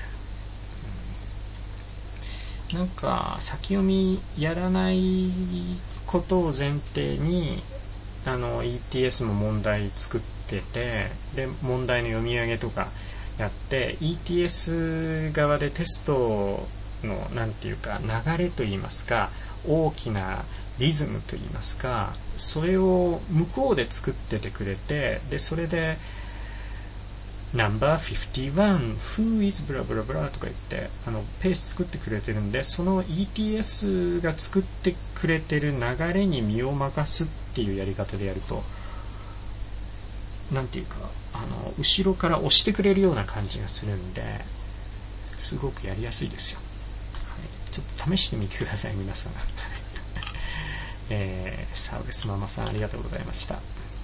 うん、なんか先読みやらないことを前提にあの イーティーエス も問題作ってて、で問題の読み上げとかやって イーティーエス 側でテストのなんていうか流れといいますか、大きなリズムといいますか、それを向こうで作っててくれて、でそれでナンバーフィフティワン Who is ブラブラブラとか言ってあのペース作ってくれてるんで、その イーティーエス が作ってくれてる流れに身を任すっていうやり方でやると、なんていうかあの後ろから押してくれるような感じがするんで、すごくやりやすいですよ。はい、ちょっと試してみてください皆さん。えー、サウレスママさんありがとうございました。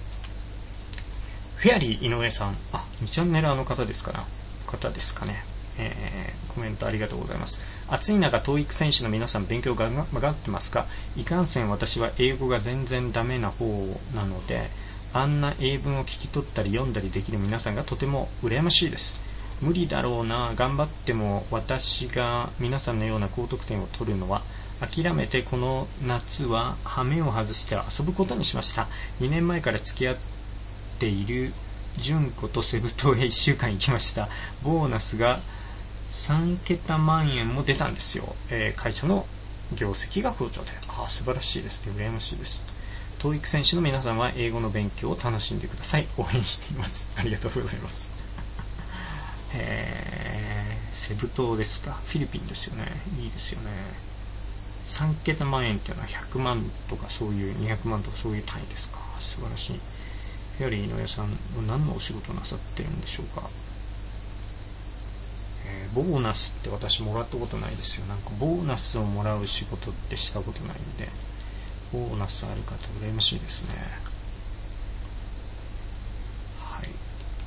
フェアリー井上さん、あ、にチャンネラーの方ですから方ですかね、えー、コメントありがとうございます。暑い中 トーイック 選手の皆さん勉強が頑張ってますか？いかんせん私は英語が全然ダメな方なので、あんな英文を聞き取ったり読んだりできる皆さんがとても羨ましいです。無理だろうな、頑張っても私が皆さんのような高得点を取るのは諦めて、この夏は羽目を外して遊ぶことにしました。にねんまえから付き合っている純子とセブ島へいっしゅうかん行きました。ボーナスがさんけた万円も出たんですよ。えー、会社の業績が好調で、ああ素晴らしいですね、羨ましいです。トーイック 選手の皆さんは英語の勉強を楽しんでください。応援しています。ありがとうございます。えー、セブ島ですか。フィリピンですよね。いいですよね。さんけた万円っていうのはひゃくまんとかそういうにひゃくまんとかそういう単位ですか。素晴らしい。フェアリー井上さん何のお仕事なさってるんでしょうか。えー、ボーナスって私もらったことないですよ。なんかボーナスをもらう仕事ってしたことないんで、ボーナスある方羨ましいですね。はい。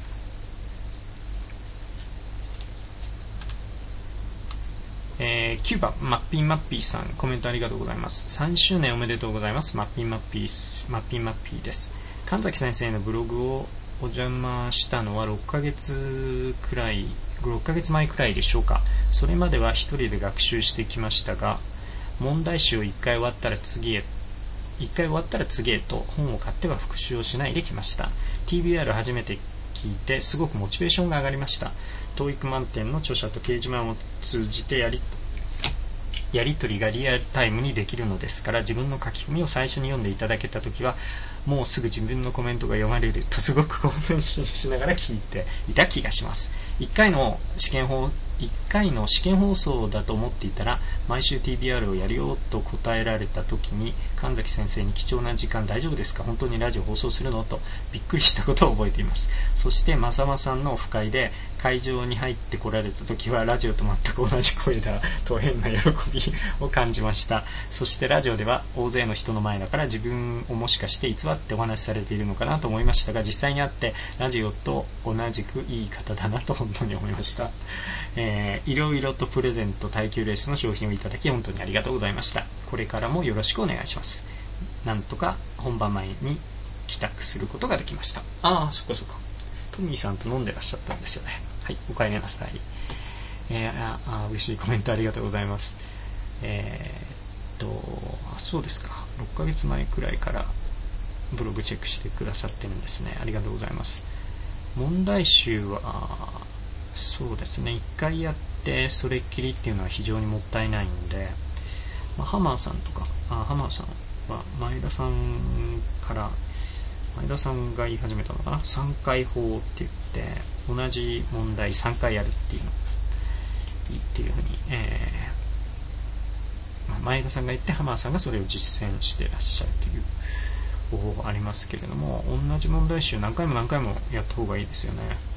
えー、きゅうばんマッピンマッピーさん、コメントありがとうございます。さんしゅうねんおめでとうございます。マッピンマッピーマッピンマッピーです。神崎先生のブログをお邪魔したのはろっかげつくらいろっかげつまえくらいでしょうか。それまでは一人で学習してきましたが、問題集をいっかい終わったら次へいっかい終わったら次へと本を買っては復習をしないできました。 ティービーアール 初めて聞いてすごくモチベーションが上がりました。 トーイック 満点の著者と掲示板を通じてやりやり取りがリアルタイムにできるのですから、自分の書き込みを最初に読んでいただけたときはもうすぐ自分のコメントが読まれるとすごく興奮しながら聞いていた気がします。いっかいの試験放いっかいの試験放送だと思っていたら、毎週 ティービーアール をやるよと答えられた時に神崎先生に貴重な時間大丈夫ですか、本当にラジオ放送するのとびっくりしたことを覚えています。そしてまさまさんのオフ会で会場に入ってこられた時はラジオと全く同じ声だと変な喜びを感じました。そしてラジオでは大勢の人の前だから自分をもしかして偽ってお話しされているのかなと思いましたが、実際に会ってラジオと同じくいい方だなと本当に思いました。えー、いろいろとプレゼント耐久レースの商品をいただき本当にありがとうございました。これからもよろしくお願いします。なんとか本番前に帰宅することができました。ああ、そっかそっか。トミーさんと飲んでらっしゃったんですよね。はい、お帰りなさい。えー、ああ、嬉しいコメントありがとうございます。えー、っと、あ、そうですか。ろっかげつまえくらいからブログチェックしてくださってるんですね。ありがとうございます。問題集は、そうですね、いっかいやってそれっきりっていうのは非常にもったいないんで、まあ、ハマーさんとか、あハマーさんは前田さんから前田さんが言い始めたのかな、さんかい法って言って同じ問題さんかいやるっていうのいいっていうふうに、えーまあ、前田さんが言ってハマーさんがそれを実践してらっしゃるという方法がありますけれども、同じ問題集何回も何回もやった方がいいですよね。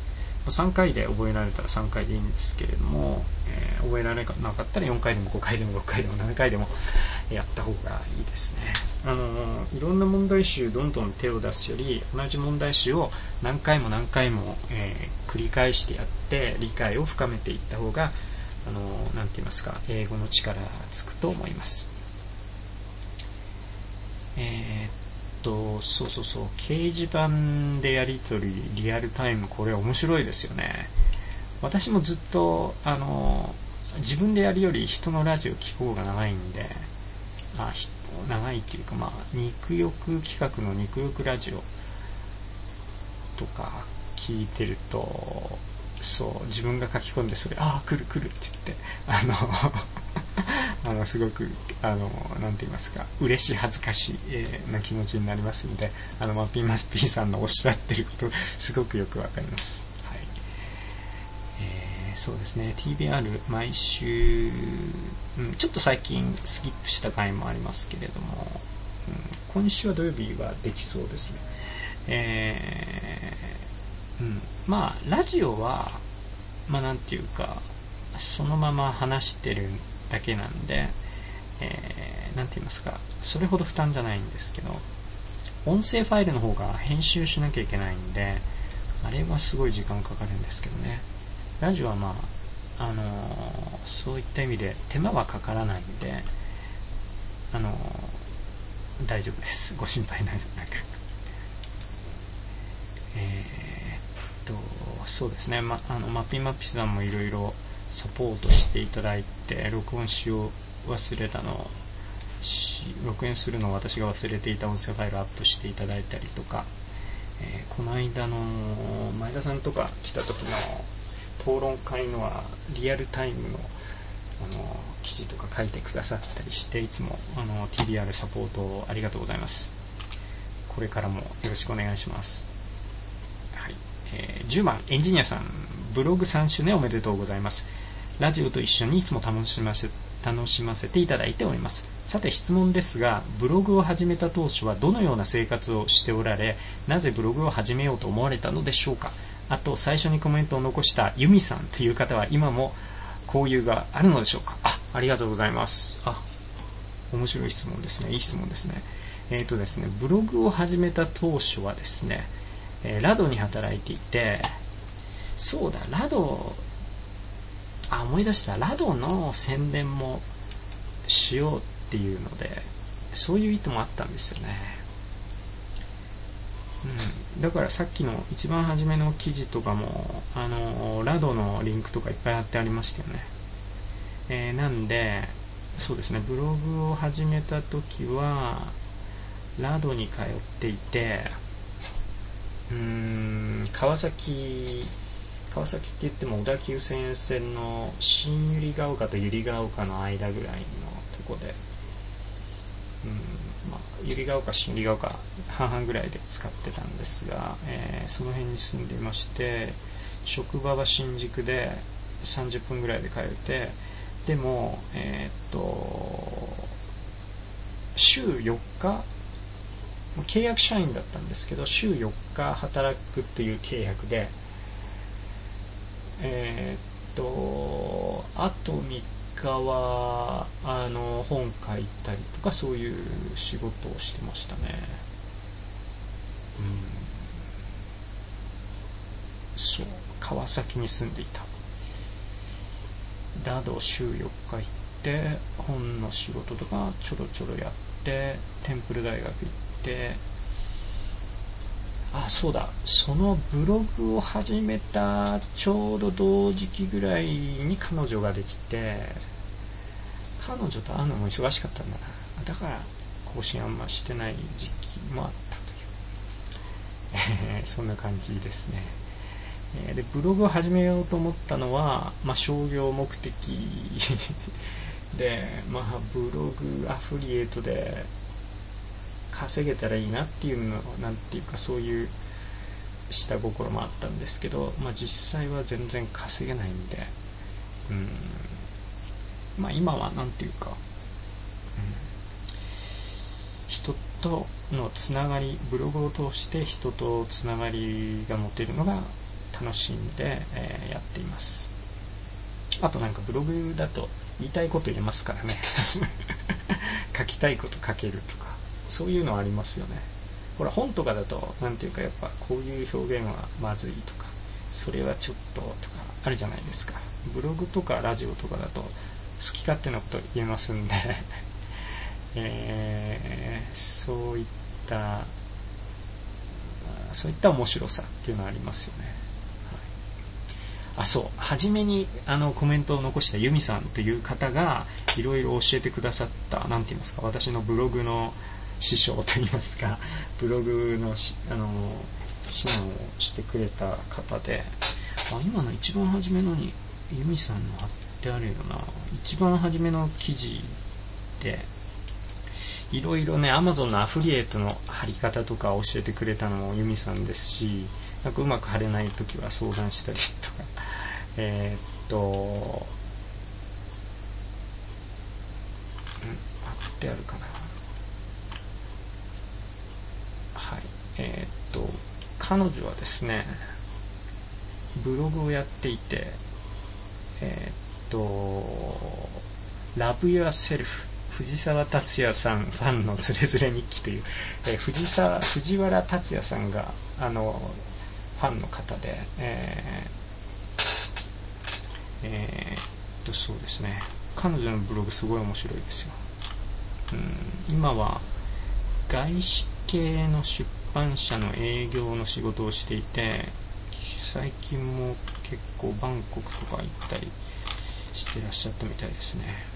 さんかいで覚えられたらさんかいでいいんですけれども、えー、覚えられなかったらよんかいでもごかいでもろっかいでもななかいでもやった方がいいですね。あのいろんな問題集どんどん手を出すより、同じ問題集を何回も何回も、えー、繰り返してやって理解を深めていった方が、あのなんて言いますか、英語の力がつくと思います。えー、っとそうそうそう掲示板でやり取りリアルタイム、これ面白いですよね。私もずっとあの自分でやるより人のラジオ聞く方が長いんで、あ長いっていうか、まあ肉欲企画の肉欲ラジオとか聞いてると、そう自分が書き込んで、それああ来る来るって言って、あのあのすごくあのなんて言いますか、嬉しい恥ずかしい、えー、な気持ちになりますので、あのマッピーマスピーさんのおっしゃってることすごくよくわかります。はい。えー、そうですね ティービーアール 毎週、うん、ちょっと最近スキップした回もありますけれども、うん、今週は土曜日はできそうですね。えーうん、まあラジオはまあなんていうか、そのまま話してるだけなんで、えー、なんて言いますか、それほど負担じゃないんですけど、音声ファイルの方が編集しなきゃいけないんで、あれはすごい時間かかるんですけどね。ラジオはまあ、あのー、そういった意味で手間はかからないんで、あのー、大丈夫です。ご心配なく。えー、っとそうですね、ま、あのマッピーマッピーさんもいろいろサポートしていただいて、録音しよう忘れたのし録音するのを私が忘れていた音声ファイルをアップしていただいたりとか、えー、この間の前田さんとか来た時の討論会のはリアルタイムの、あの記事とか書いてくださったりして、いつもあの ティービーアール サポートありがとうございます。これからもよろしくお願いします。はい。えー、じゅうばんエンジニアさん、ブログさん周年おめでとうございます。ラジオと一緒にいつも楽しませ楽しませていただいております。さて質問ですが、ブログを始めた当初はどのような生活をしておられ、なぜブログを始めようと思われたのでしょうか。あと最初にコメントを残したユミさんという方は今も交友があるのでしょうか。あ、ありがとうございます。あ、面白い質問ですね。いい質問ですね。えーとですね、ブログを始めた当初はですね、えー、ラドに働いていて、そうだ、ラドあ思い出した、ラドの宣伝もしようっていうので、そういう意図もあったんですよね。うん、だからさっきの一番初めの記事とかも、あのラドのリンクとかいっぱい貼ってありましたよね。えー、なんでそうですね、ブログを始めた時はラドに通っていて、うーん川崎川崎って言っても小田急線線の新百合ヶ丘と百合ヶ丘の間ぐらいのとこで、うんまあ、百合ヶ丘新百合ヶ丘半々ぐらいで使ってたんですが、えー、その辺に住んでいまして、職場は新宿でさんじゅっぷんぐらいで通えて、でもえー、っと週よっか契約社員だったんですけど、週よっか働くっていう契約で、えー、っとあとみっかはあの本書いたりとか、そういう仕事をしてましたね。うんそう川崎に住んでいた。ラド週よっか行って本の仕事とかちょろちょろやって、テンプル大学行って、あそうだ、そのブログを始めたちょうど同時期ぐらいに彼女ができて、彼女と会うのも忙しかったんだな、だから更新あんましてない時期もあったという、えー、そんな感じですね。でブログを始めようと思ったのは、まあ、商業目的で、まあ、ブログアフリエイトで稼げたらいいなっていうの、なんていうかそういう下心もあったんですけど、まあ、実際は全然稼げないんで、うんまあ今はなんていうか、うん、人とのつながり、ブログを通して人とつながりが持てるのが楽しんで、えー、やっています。あとなんかブログだと言いたいこと言えますからね書きたいこと書けるとか、そういうのありますよね。ほら本とかだとなんていうか、やっぱこういう表現はまずいとか、それはちょっととかあるじゃないですか。ブログとかラジオとかだと好き勝手なこと言えますんでえー、そういったそういった面白さっていうのはありますよね。あ、そう、初めにあのコメントを残したユミさんという方がいろいろ教えてくださった、なんて言いますか、私のブログの師匠と言いますか、ブログのしあの指南をしてくれた方で、あ、今の一番初めのにユミさんの貼ってあるよな、一番初めの記事でいろいろね、Amazon のアフリエイトの貼り方とか教えてくれたのもユミさんですし、なんかうまく貼れないときは相談したりとか、えー、っと、うん、貼ってあるかな。はい、えー、っと、彼女はですね、ブログをやっていて、えー、っと、Love Yourself、藤沢達也さんファンのつれづれ日記という、えー、藤沢藤原達也さんがあのファンの方で、えー、えー、っとそうですね、彼女のブログすごい面白いですよ。うん、今は外資系の出版社の営業の仕事をしていて、最近も結構バンコクとか行ったりしてらっしゃったみたいですね。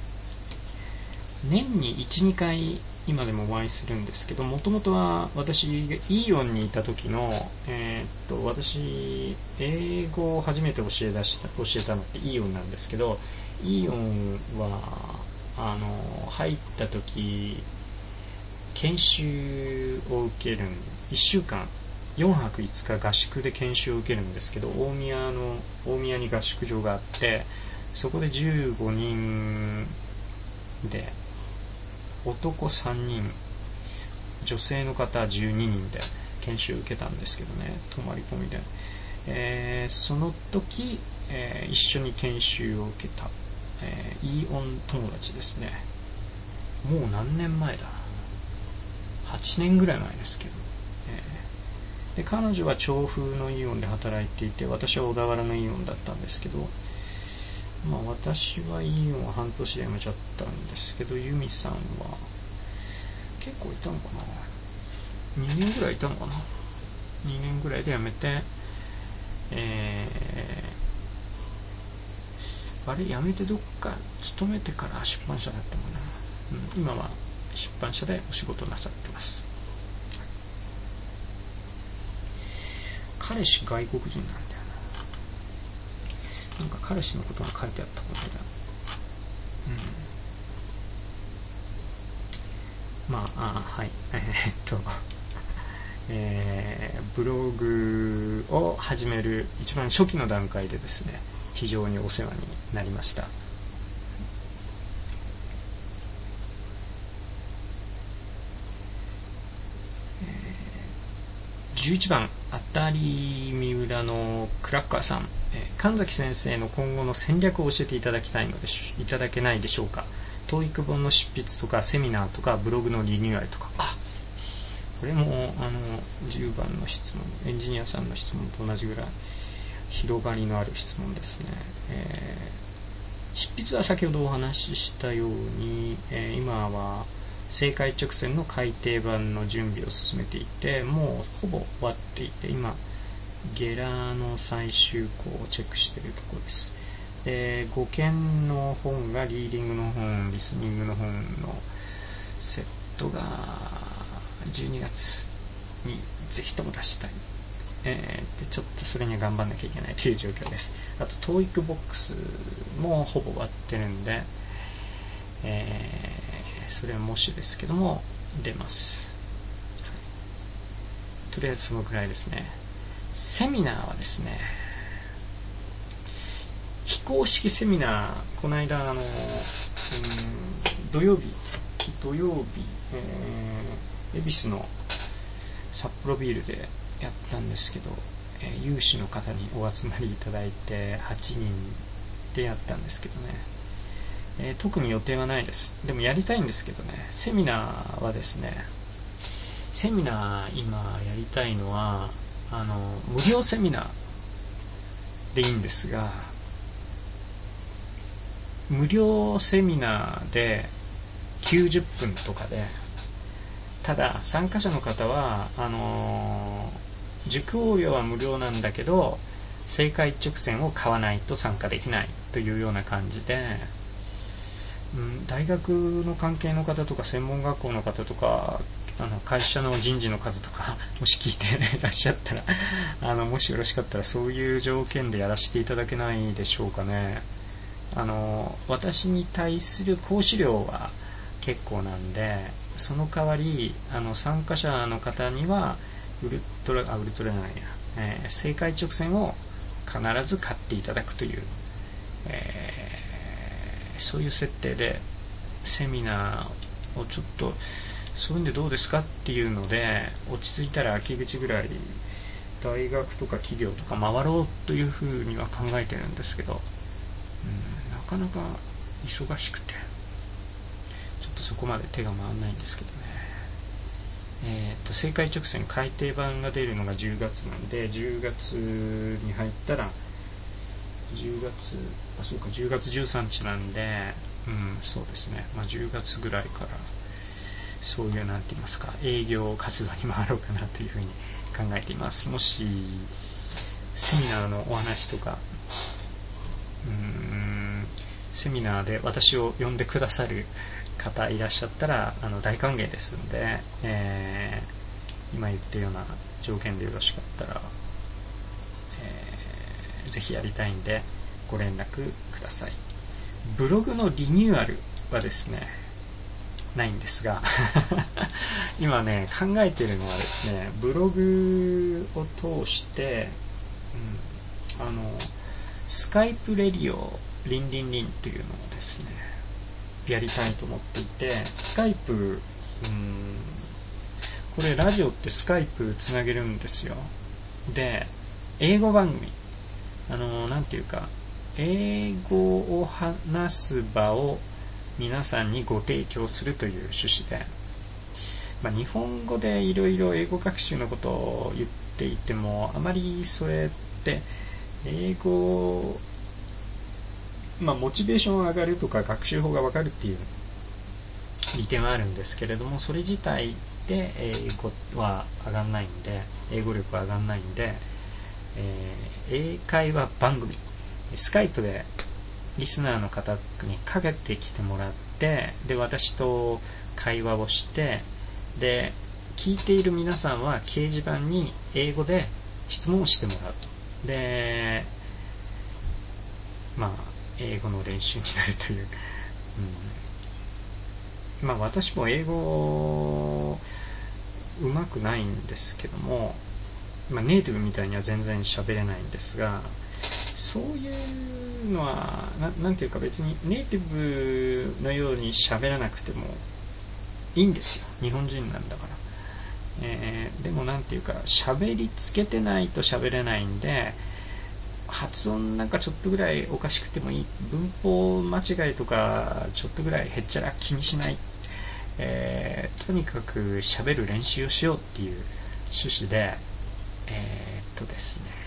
年にいち、にかい今でもお会いするんですけど、もともとは私がイーオンにいた時の、えー、っと私英語を初めて教え出した教えたのってイーオンなんですけど、イーオンはあの入った時研修を受けるいっしゅうかんよんはくいつか合宿で研修を受けるんですけど、大宮の大宮に合宿場があって、そこでじゅうごにんで男さんにん、女性の方じゅうににんで研修を受けたんですけどね、泊まり込みで、えー、その時、えー、一緒に研修を受けた、えー、イーオン友達ですね。もう何年前だ、はちねんぐらい前ですけど、えー、で彼女は調布のイオンで働いていて、私は小田原のイオンだったんですけど、まあ私はイオンは半年で辞めちゃったんですけど、ユミさんは結構いたのかな、にねんぐらいいたのかな、にねんぐらいで辞めて、えー、あれ辞めてどっか勤めてから出版社だったのかな、うん、今は出版社でお仕事なさってます。彼氏外国人なんだよな、なんか彼氏のことが書いてあったこの間、うん、まあ、あ、はい、えー、っと、えー、ブログを始める一番初期の段階でですね、非常にお世話になりました。じゅういちばんあたり三浦のクラッカーさん、えー、神崎先生の今後の戦略を教えていただきたいのでしいただけないでしょうか。 トーイック 本の執筆とかセミナーとかブログのリニューアルとか、あ、これもあのじゅうばんの質問、エンジニアさんの質問と同じぐらい広がりのある質問ですね。えー、執筆は先ほどお話ししたように、えー、今は正解直線の改訂版の準備を進めていて、もうほぼ終わっていて、今ゲラの最終稿をチェックしているところです。で、ごけんの本がリーディングの本、リスニングの本のセットがじゅうにがつにぜひとも出したい、えー、でちょっとそれには頑張んなきゃいけないという状況です。あと トーイック ボックスもほぼ終わってるんで、えー、それは模試ですけども出ます、はい、とりあえずそのくらいですね。セミナーはですね、非公式セミナー、この間あの、うん、土曜日土曜日、えー、恵比寿の札幌ビールでやったんですけど、 えー、有志の方にお集まりいただいてはちにんでやったんですけどね、えー、特に予定はないです。でもやりたいんですけどね、セミナーはですね、セミナー今やりたいのはあの無料セミナーでいいんですが、無料セミナーできゅうじゅっぷんとかで、ただ参加者の方はあのー、受講料は無料なんだけど青果一直線を買わないと参加できないというような感じで、うん、大学の関係の方とか専門学校の方とかあの会社の人事の方とかもし聞いていらっしゃったらあのもしよろしかったらそういう条件でやらせていただけないでしょうかね。あの私に対する講師料は結構なんで、その代わりあの参加者の方にはウルトラあウルトラじゃないや、えー、青果一直線を必ず買っていただくという、えー、そういう設定でセミナーをちょっとそういうんでどうですかっていうので、落ち着いたら秋口ぐらい大学とか企業とか回ろうというふうには考えてるんですけど、うん、なかなか忙しくてちょっとそこまで手が回らないんですけどね。えー、と青果一直線改訂版が出るのがじゅうがつなんで、じゅうがつに入ったらじゅうがつあそうかじゅうがつじゅうさんにちなんで、うんそうですね、まあ、じゅうがつぐらいからそういうなんて言いますか営業活動に回ろうかなというふうに考えています。もしセミナーのお話とかうーんセミナーで私を呼んでくださる方いらっしゃったらあの大歓迎ですので、えー、今言ったような条件でよろしかったら、えー、ぜひやりたいんでご連絡ください。ブログのリニューアルはですねないんですが今ね考えているのはですね、ブログを通して、うん、あのスカイプレディオリンリンリンというのをですねやりたいと思っていて、スカイプ、うん、これラジオってスカイプつなげるんですよ。で英語番組、あのなんていうか英語を話す場を皆さんにご提供するという趣旨で、まあ、日本語でいろいろ英語学習のことを言っていてもあまりそれって英語、まあ、モチベーションが上がるとか学習法が分かるっていう利点はあるんですけれども、それ自体で英語は上がんないんで英語力は上がんないんで、えー、英会話番組スカイプでリスナーの方にかけてきてもらって、で私と会話をして、で聞いている皆さんは掲示板に英語で質問をしてもらう。でまあ英語の練習になるという、うん、まあ私も英語うまくないんですけども、まあ、ネイティブみたいには全然喋れないんですが、そういうのは な, なんていうか別にネイティブのように喋らなくてもいいんですよ、日本人なんだから、えー、でもなんていうか喋りつけてないと喋れないんで、発音なんかちょっとぐらいおかしくてもいい、文法間違いとかちょっとぐらいへっちゃら気にしない、えー、とにかく喋る練習をしようっていう趣旨でえー、っとですね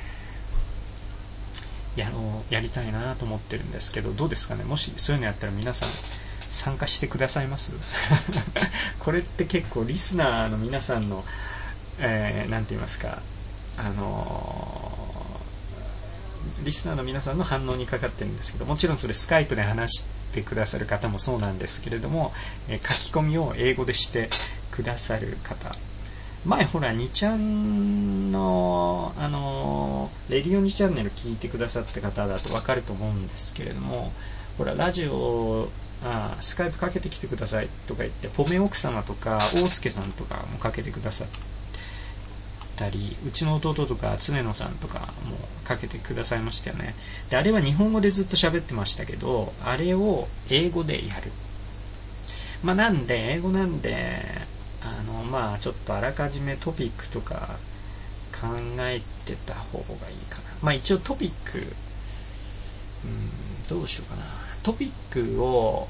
やろうやりたいなと思ってるんですけど、どうですかね、もしそういうのやったら皆さん参加してくださいますこれって結構リスナーの皆さんの、えー、なんて言いますか、あのー、リスナーの皆さんの反応にかかってるんですけど、もちろんそれスカイプで話してくださる方もそうなんですけれども、えー、書き込みを英語でしてくださる方、前ほらにちゃんのあのレディオにチャンネル聞いてくださった方だと分かると思うんですけれども、ほらラジオあスカイプかけてきてくださいとか言ってポメ奥様とか大輔さんとかもかけてくださったり、うちの弟とか常野さんとかもかけてくださいましたよね。であれは日本語でずっと喋ってましたけど、あれを英語でやる、まあなんで英語なんであのまあちょっとあらかじめトピックとか考考えてた方がいいかな。まあ一応トピック、うん、どうしようかな。トピックを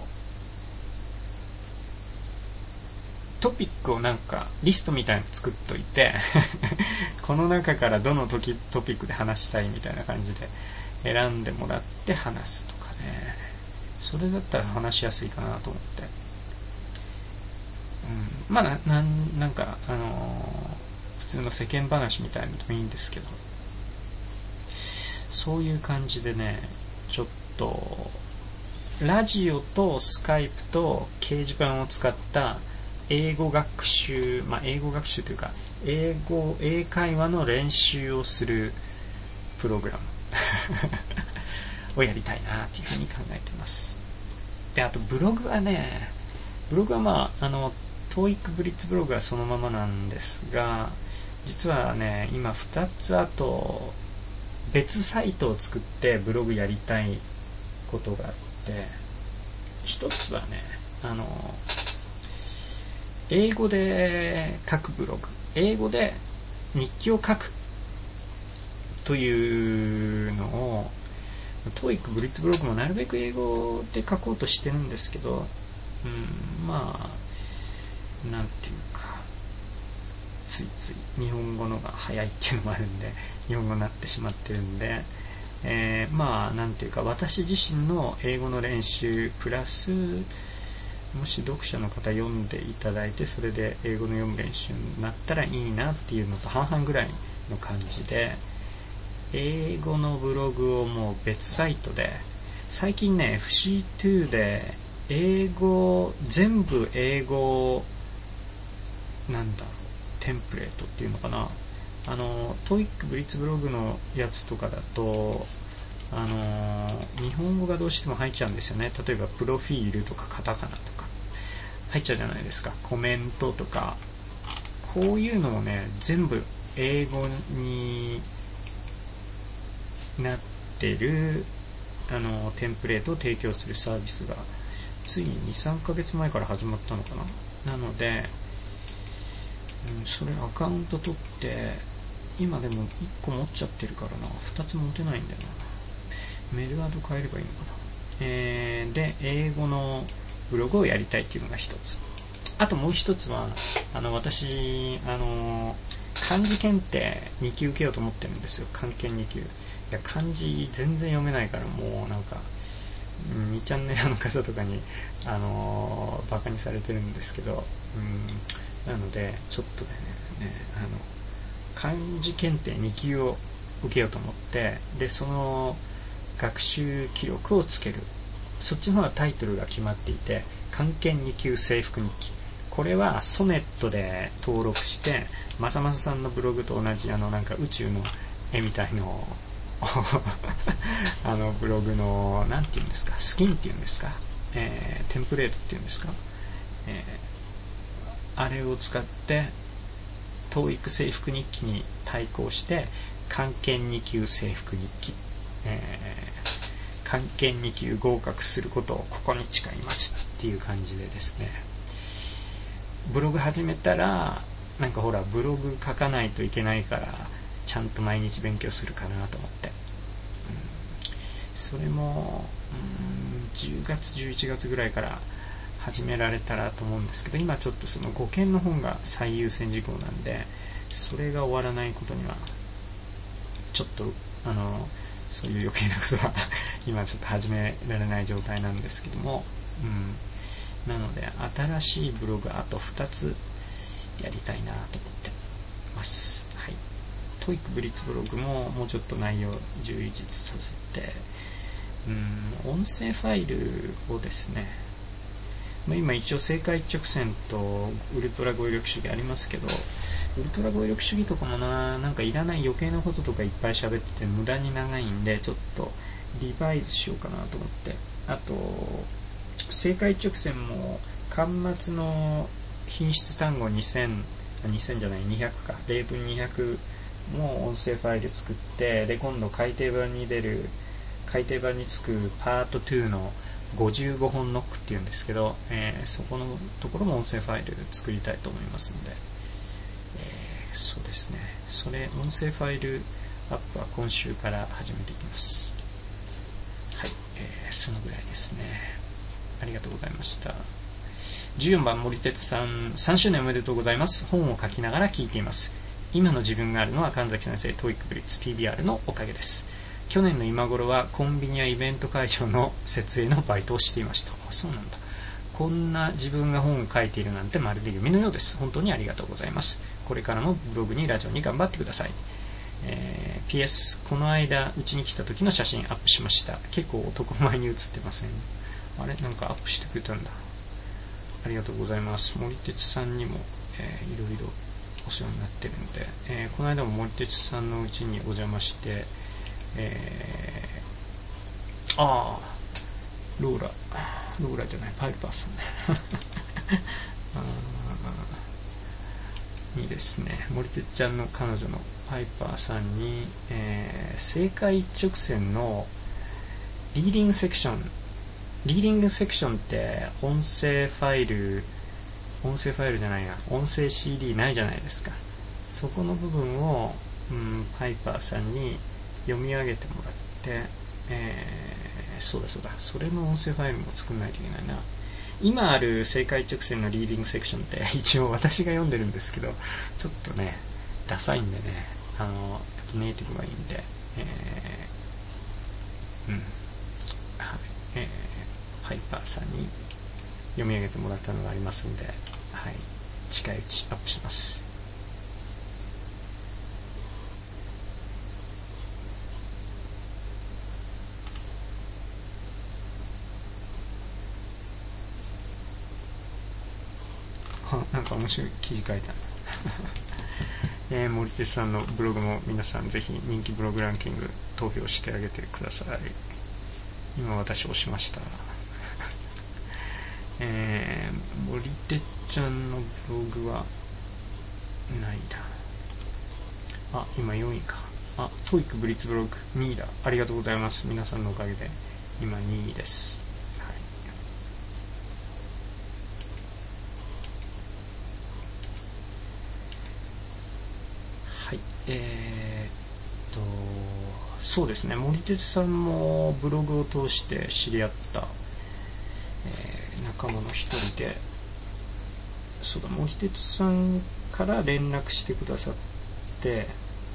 トピックをなんかリストみたいなの作っといてこの中からどのトキトピックで話したいみたいな感じで選んでもらって話すとかね。それだったら話しやすいかなと思って、うん、まあ な, な, なんかあのー、普通の世間話みたいなのでもいいんですけど、そういう感じでね、ちょっとラジオとスカイプと掲示板を使った英語学習、まあ、英語学習というか英語英会話の練習をするプログラムをやりたいなというふうに考えてます。で、あとブログはね、ブログはまああの トーイック ブリッツブログはそのままなんですが、実はね今ふたつあと別サイトを作ってブログやりたいことがあって、ひとつはね、あの英語で書くブログ、英語で日記を書くというのを トーイック ブリッツブログもなるべく英語で書こうとしてるんですけど、うん、まあなんていうかついつい日本語のが早いっていうのもあるんで日本語になってしまってるんで、えー、まあなんていうか私自身の英語の練習プラスもし読者の方読んでいただいてそれで英語の読む練習になったらいいなっていうのと半々ぐらいの感じで、英語のブログをもう別サイトで最近ね エフシーツー で英語全部英語なんだろうテンプレートっていうのかな、あの トーイック ブリッツブログのやつとかだとあのー、日本語がどうしても入っちゃうんですよね。例えばプロフィールとかカタカナとか入っちゃうじゃないですか。コメントとかこういうのをね全部英語になってるあのテンプレートを提供するサービスがついに にさんかげつまえから始まったのかな。なので、うん、それアカウント取って今でもいっこ持っちゃってるからな、ふたつ持てないんだよな。メールアド変えればいいのかな、えー、で英語のブログをやりたいっていうのが一つ。あともう一つはあの私あの漢字検定に級受けようと思ってるんですよ。漢検に級。いや漢字全然読めないからもうなんかにチャンネルの方とかにあのバカにされてるんですけど、うん、なのでちょっとね、ねあの漢字検定に級を受けようと思って、でその学習記録をつける。そっちの方がタイトルが決まっていて、漢検に級制服日記。これはソネットで登録してまさまささんのブログと同じあのなんか宇宙の絵みたいのあのブログのなんていうんですか、スキンっていうんですか、えー、テンプレートっていうんですか、えー、あれを使ってトーイック制服日記に対抗して漢検に級制服日記、えー、漢検に級合格することをここに誓いますっていう感じでですね、ブログ始めたらなんかほらブログ書かないといけないからちゃんと毎日勉強するかなと思って、うん、それも、うん、じゅうがつじゅういちがつぐらいから始められたらと思うんですけど、今ちょっとそのごけんの本が最優先事項なんでそれが終わらないことにはちょっとあのそういう余計なことは今ちょっと始められない状態なんですけども、うん、なので新しいブログあとふたつやりたいなと思ってます。はい。トーイック ブリッツブログももうちょっと内容充実させて、うん、音声ファイルをですね、まあ、今一応正解一直線とウルトラ語彙力主義ありますけど、ウルトラ語彙力主義とかもな、なんかいらない余計なこととかいっぱい喋ってて無駄に長いんでちょっとリバイズしようかなと思って、あと正解一直線も巻末の品質単語にせん、にせんじゃないにひゃくか、例文にひゃくも音声ファイル作って、で今度改訂版に出る改訂版につくパートにのごじゅうごほんノックっていうんですけど、えー、そこのところも音声ファイル作りたいと思いますので、えそうですね、それ音声ファイルアップは今週から始めていきます。はい、えー、そのぐらいですね。ありがとうございました。じゅうよんばん森哲さん、さんしゅうねんおめでとうございます。本を書きながら聞いています。今の自分があるのは神崎先生、トイックブリッツ ティービーアール のおかげです。去年の今頃はコンビニやイベント会場の設営のバイトをしていました。あ、そうなんだ。こんな自分が本を書いているなんてまるで夢のようです。本当にありがとうございます。これからもブログにラジオに頑張ってください。えー、ピーエス この間うちに来た時の写真アップしました。結構男前に写ってません？あれ、なんかアップしてくれたんだ。ありがとうございます。森哲さんにも、えー、いろいろお世話になってるので、えー、この間も森哲さんのうちにお邪魔して、えー、ああローラローラじゃないパイパーさんあにですね、森哲ちゃんの彼女のパイパーさんに、えー、正解一直線のリーディングセクションリーディングセクションって音声ファイル音声ファイルじゃないな音声 シーディー ないじゃないですか。そこの部分を、うん、パイパーさんに読み上げてもらって、えー、そうだそうだそれの音声ファイルも作んないといけないな。今ある正解直線のリーディングセクションって一応私が読んでるんですけど、ちょっとねダサいんでね、あのネイティブがいいんで、えー、うんはいえー、パイパーさんに読み上げてもらったのがありますんで、はい、近いうちアップします。なんか面白い記事書いたえー、森哲さんのブログも皆さんぜひ人気ブログランキング投票してあげてください。今私押しましたえー、森哲ちゃんのブログはないだ。あ、今よんいか。あ、トイックブリッツブログにいだ。ありがとうございます。皆さんのおかげで今にいです。はい、えー、っとそうですね、森哲さんもブログを通して知り合った、えー、仲間の一人で、そうだ森哲さんから連絡してくださって、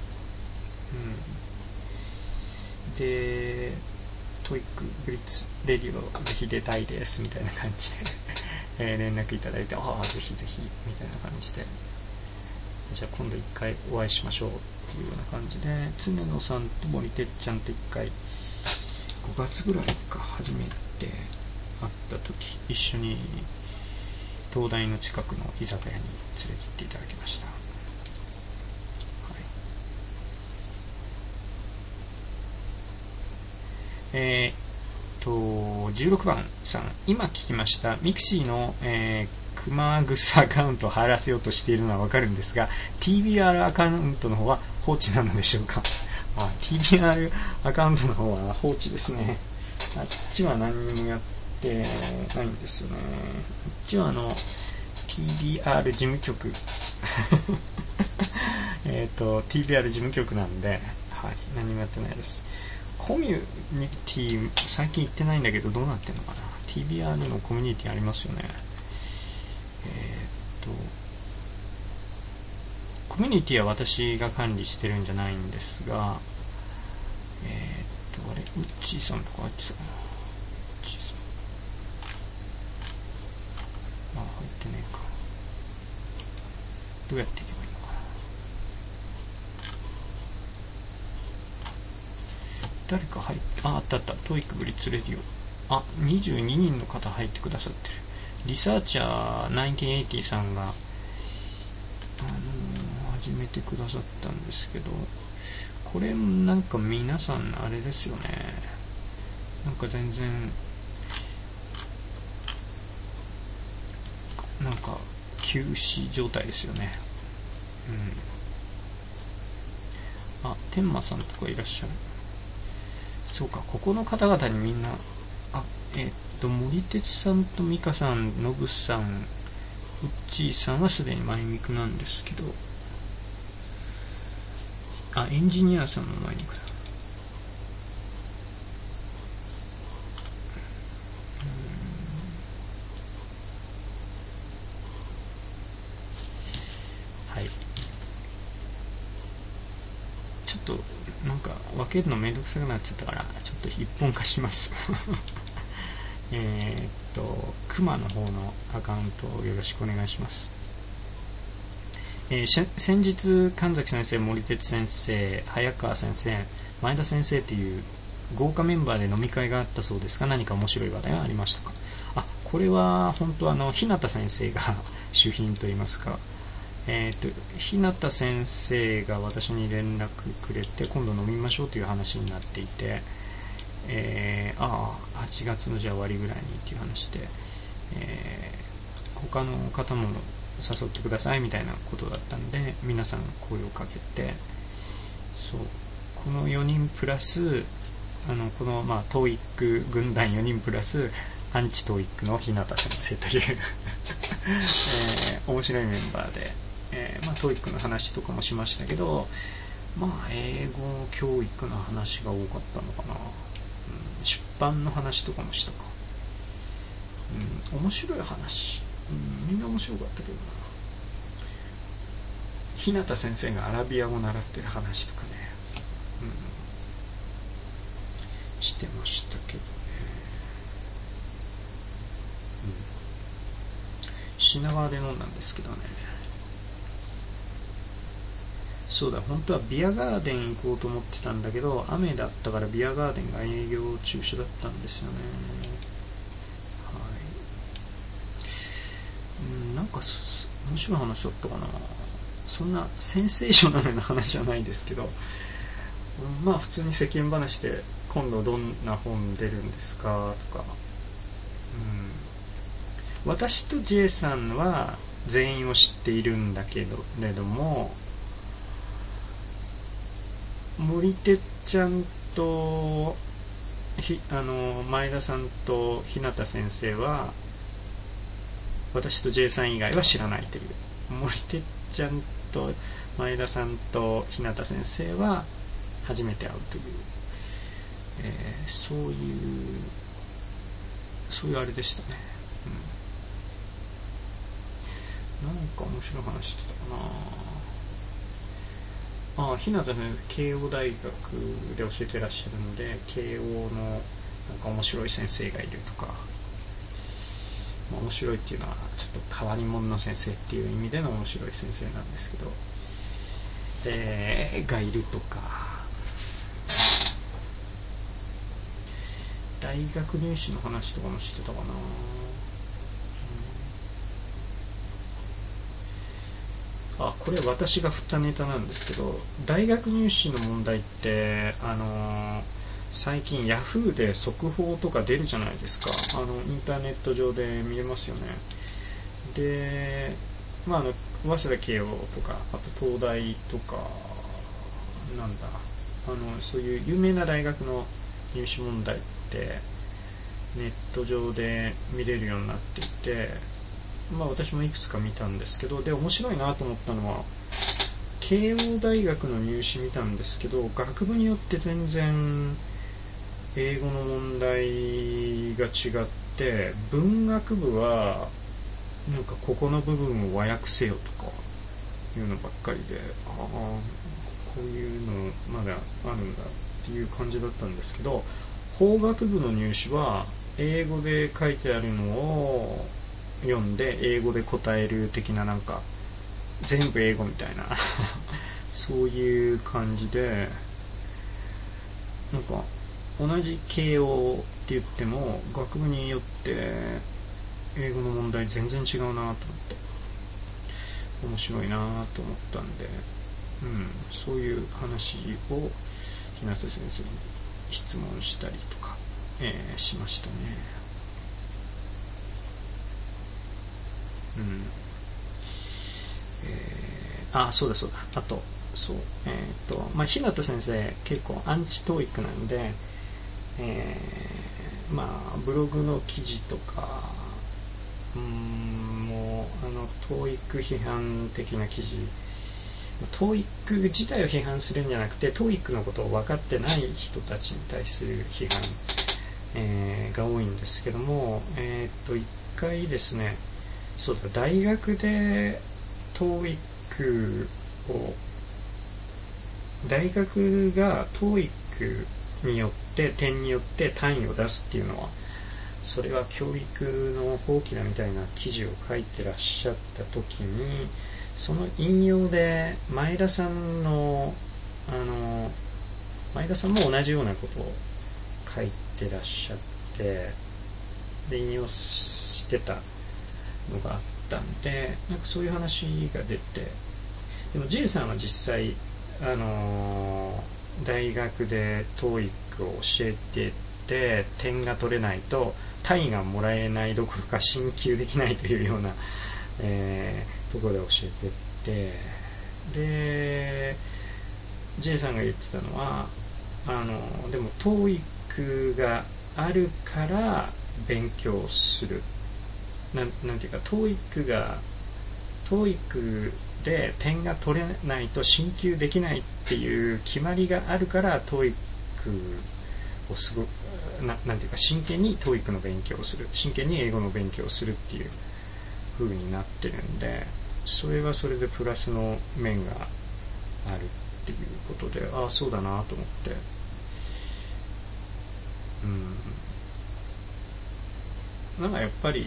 うん、でトイックブリッツレディオぜひ出たいですみたいな感じでえー、連絡いただいて、ああぜひぜひみたいな感じで、じゃあ今度一回お会いしましょうっていうような感じで、常野さんと森哲ちゃんと一回ごがつぐらいか初めて会った時、一緒に東大の近くの居酒屋に連れて行っていただきました。はい、えーとじゅうろくばんさん、今聞きましたミクシーの、えー、熊草アカウントを入らせようとしているのはわかるんですが ティービーアール アカウントの方は放置なのでしょうか。あ ティービーアール アカウントの方は放置ですね。あっちは何にもやってないんですよね。あっちはあの ティービーアール 事務局えっと ティービーアール 事務局なんで、はい、何もやってないです。コミュニティ最近行ってないんだけどどうなってんのかな。 ティービーアール のコミュニティありますよね。えー、っとコミュニティは私が管理してるんじゃないんですが、えー、っとあれウッチーさんとか入ってたかな。ウッチーさんあ入ってねえか。どうやっていけばいいのかな。誰か入って、あ、あったあった、トイックブリッツレディオ。あ、にじゅうににんの方入ってくださってる。リサーチャーせんきゅうひゃくはちじゅうさんが、あのー、始めてくださったんですけど、これなんか皆さんあれですよね。なんか全然、なんか休止状態ですよね。うん。あ、天馬さんとかいらっしゃる。そうか、ここの方々にみんな、あ、えー、っと、森哲さんと美香さん、ノブさん、ウッチーさんはすでにマイミクなんですけど、 あ、エンジニアさんの前にか。はい。ちょっとなんか分けるのめんどくさくなっちゃったから、ちょっと一本化します。えーっとクマの方のアカウントをよろしくお願いします。えー、先日神崎先生、森哲先生、早川先生、前田先生という豪華メンバーで飲み会があったそうですが、何か面白い話題がありましたか？あ、これは本当あの日向先生が主賓といいますか、えー、と日向先生が私に連絡くれて、今度飲みましょうという話になっていて、えー、ああはちがつのじゃあ終わりぐらいにっていう話で、えー、他の方も誘ってくださいみたいなことだったんで、皆さん声をかけて、そうこのよにんプラスあのこの、まあ、トーイック軍団よにんプラスアンチトーイックの日向先生という、えー、面白いメンバーで、えーまあ、トーイックの話とかもしましたけど、まあ英語教育の話が多かったのかな、うん、出版の話とかもしたか、うん、面白い話、うん、みんな面白かったけどな。日向先生がアラビア語習ってる話とかね、うん、してましたけどね、うん、品川で飲んだんですけどね。そうだ、本当はビアガーデン行こうと思ってたんだけど、雨だったからビアガーデンが営業中止だったんですよね。はい、うん、なんか面白い話だったかな。そんなセンセーショナルな話じゃないですけど、まあ普通に世間話で、今度どんな本出るんですかとか、うん、私と J さんは全員を知っているんだけどれども、森哲ちゃんとひあの前田さんと日向先生は私と J さん以外は知らないという、森哲ちゃんと前田さんと日向先生は初めて会うという、えー、そういうそういうあれでしたね、うん、なんか面白い話してたかなあ。日向先生慶応大学で教えてらっしゃるので、慶応のなんか面白い先生がいるとか、まあ、面白いっていうのはちょっと変わり者の先生っていう意味での面白い先生なんですけど、えー、がいるとか、大学入試の話とかもしてたかな、うん、あ、これ私が振ったネタなんですけど、大学入試の問題ってあのー、最近ヤフーで速報とか出るじゃないですか。あのインターネット上で見れますよね。で、まあ、あの早稲田慶応とか、あと東大とか、なんだ、あのそういう有名な大学の入試問題ってネット上で見れるようになっていて、まあ私もいくつか見たんですけど、で面白いなと思ったのは、慶応大学の入試見たんですけど、学部によって全然英語の問題が違って、文学部はなんかここの部分を和訳せよとかいうのばっかりで、ああこういうのまだあるんだっていう感じだったんですけど、法学部の入試は英語で書いてあるのを読んで英語で答える的な、なんか全部英語みたいなそういう感じで、なんか同じ慶応って言っても学部によって英語の問題全然違うなと思って、面白いなと思ったんで、うん、そういう話を日向先生に質問したりとか、えー、しましたね。うん、えー、あ、そうだそうだ、あとそう、えーとまあ、日向先生結構アンチトーイックなんで、えー、まあブログの記事とか、うーんもうあのトーイック批判的な記事トーイック 自体を批判するんじゃなくて、トーイックのことを分かってない人たちに対する批判、えー、が多いんですけども、えー、っと一回ですね、そうだ、大学で トーイック を大学が トーイック によって点によって単位を出すっていうのは、それは教育の放棄だみたいな記事を書いてらっしゃった時に、その引用で前田さんのあの前田さんも同じようなことを書いてらっしゃって、で引用してたのがあったんで、なんかそういう話が出て、でも J さんは実際あの大学で トーイック を教えてて点が取れないと単位がもらえないどころか進級できないというような、えー、ところで教えてて、で J さんが言ってたのは、あのでも トーイック があるから勉強する、な ん, なんていうか トーイック が トーイック で点が取れないと進級できないっていう決まりがあるから トーイック をすごな, なんていうか真剣に トーイック の勉強をする、真剣に英語の勉強をするっていう風になってるんで、それはそれでプラスの面があるっていうことで、ああそうだなと思って、うん、なんかやっぱり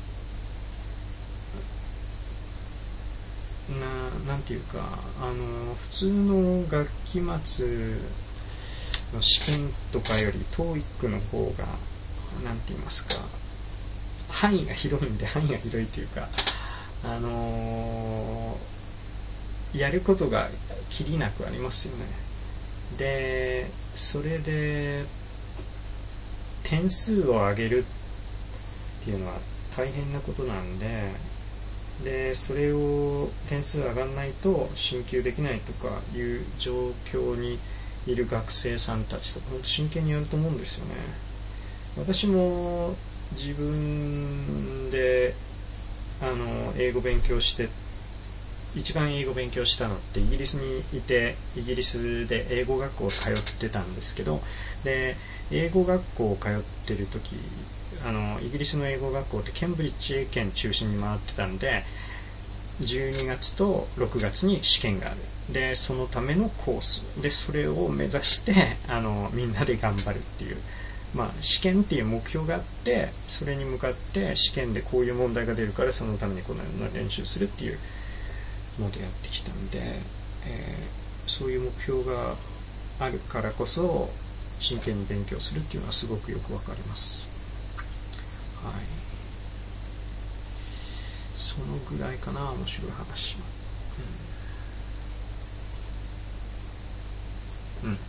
な, なんていうかあの普通の学期末の試験とかより トーイック の方がなんて言いますか、範囲が広いんで、範囲が広いというか、あのー、やることがきりなくありますよね。でそれで点数を上げるっていうのは大変なことなんで、でそれを点数上がらないと進級できないとかいう状況にいる学生さんたちとか真剣にやると思うんですよね。私も自分であの英語勉強して、一番英語勉強したのってイギリスにいて、イギリスで英語学校通ってたんですけど、で英語学校通ってる時、あのイギリスの英語学校ってケンブリッジ英検中心に回ってたんで、じゅうにがつとろくがつに試験がある。でそのためのコースで、それを目指してあのみんなで頑張るっていう、まあ、試験っていう目標があって、それに向かって試験でこういう問題が出るからそのためにこのような練習するっていうのでやってきたんで、えー、そういう目標があるからこそ真剣に勉強するっていうのはすごくよくわかります。はい、そのぐらいかな、面白い話は。うん、うん、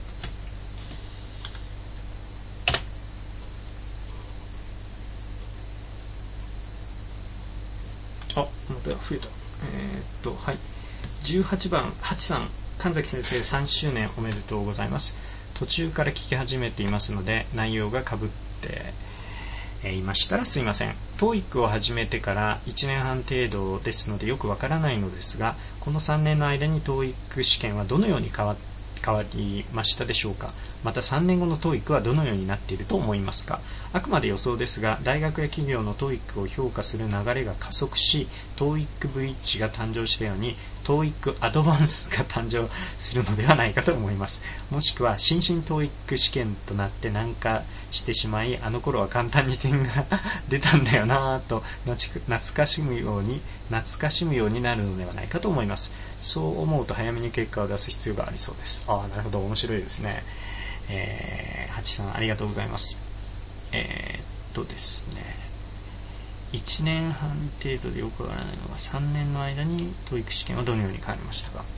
あ、また増えた。えー、っとはい、じゅうはちばんはちさん、神崎先生さんしゅうねんおめでとうございます。途中から聞き始めていますので内容がかぶっていましたらすいません。 トーイック を始めてからいちねんはん程度ですのでよくわからないのですが、このさんねんの間に トーイック 試験はどのように変わ変わりましたでしょうか。またさんねんごの トーイック はどのようになっていると思いますか。あくまで予想ですが、大学や企業の トーイック を評価する流れが加速し、 トーイック ブリッジが誕生したように トーイック アドバンスが誕生するのではないかと思います。もしくは新進 トーイック 試験となって難化してしまい、あの頃は簡単に点が出たんだよなぁと懐かしむように懐かしむようになるのではないかと思います。そう思うと早めに結果を出す必要がありそうです。ああ、なるほど、面白いですね。えー、はちさんありがとうございます。えー、っとですねいちねんはん程度でよくわからないのが、さんねんの間に トーイック 試験はどのように変わりましたか。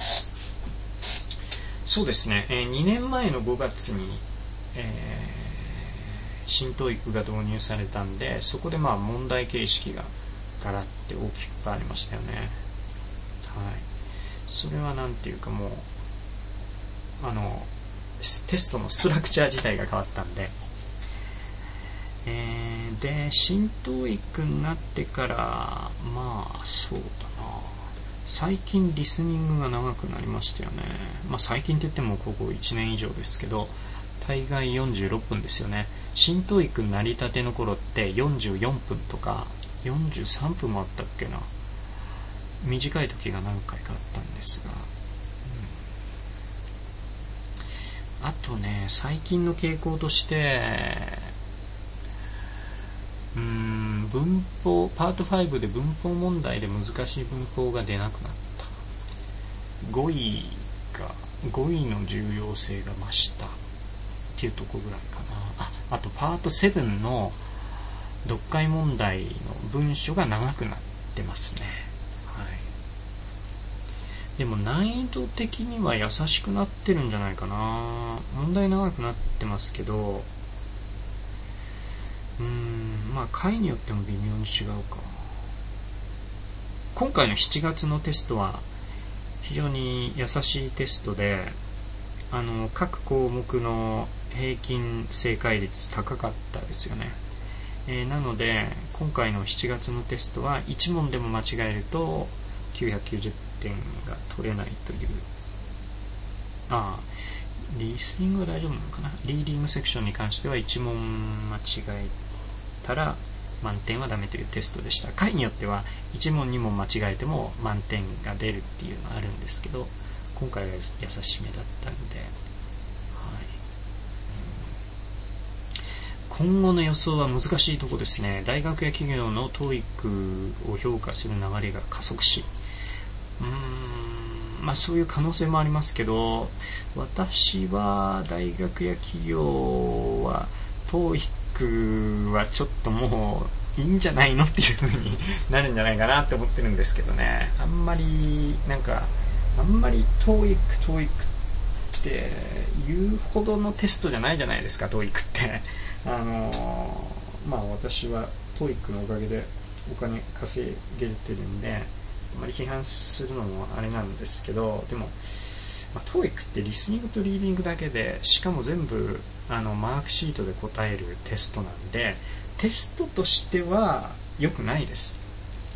そうですね、えー、にねんまえのごがつに、えー、新 トーイック が導入されたんで、そこでまあ問題形式がガラッて大きく変わりましたよね。はい、それはなんていうか、もうあのテストのストラクチャー自体が変わったんで、えー、で新 トーイック になってから、まあそうだな、 最近リスニングが長くなりましたよね。まあ最近って言ってもここいちねん以上ですけど、大概よんじゅうろっぷんですよね。新トーイック成り立ての頃ってよんじゅうよんぷんとかよんじゅうさんぷんもあったっけな。短い時が何回かあったんですが、うん、あとね、最近の傾向としてうーん文法パートファイブで文法問題で難しい文法が出なくなった。語彙が語彙の重要性が増したっていうところぐらいかな。あ、あとパートセブンの読解問題の文章が長くなってますね。はい。でも難易度的には優しくなってるんじゃないかな。問題長くなってますけど、うーんまあ回によっても微妙に違うか。今回のしちがつのテストは非常に優しいテストで、あの各項目の平均正解率高かったですよね。えー、なので今回のしちがつのテストはいち問でも間違えるときゅうひゃくきゅうじゅってんが取れないという。ああリスニングは大丈夫なのかな。リーディングセクションに関してはいち問間違えたら満点はダメというテストでした。回によってはいち問に問間違えても満点が出るっていうのはあるんですけど、今回は優しめだったので、はい、今後の予想は難しいところですね。大学や企業の トーイック を評価する流れが加速し、うーんまあそういう可能性もありますけど、私は大学や企業は トーイック はちょっともういいんじゃないのっていう風になるんじゃないかなって思ってるんですけどね。あんまりなんかあんまり トーイック トーイック って言うほどのテストじゃないじゃないですか。 トーイック ってあのー、まあ私は トーイック のおかげでお金稼げてるんであまり批判するのもあれなんですけど、でも、まあ、トーイック ってリスニングとリーディングだけで、しかも全部あのマークシートで答えるテストなんで、テストとしては良くないです。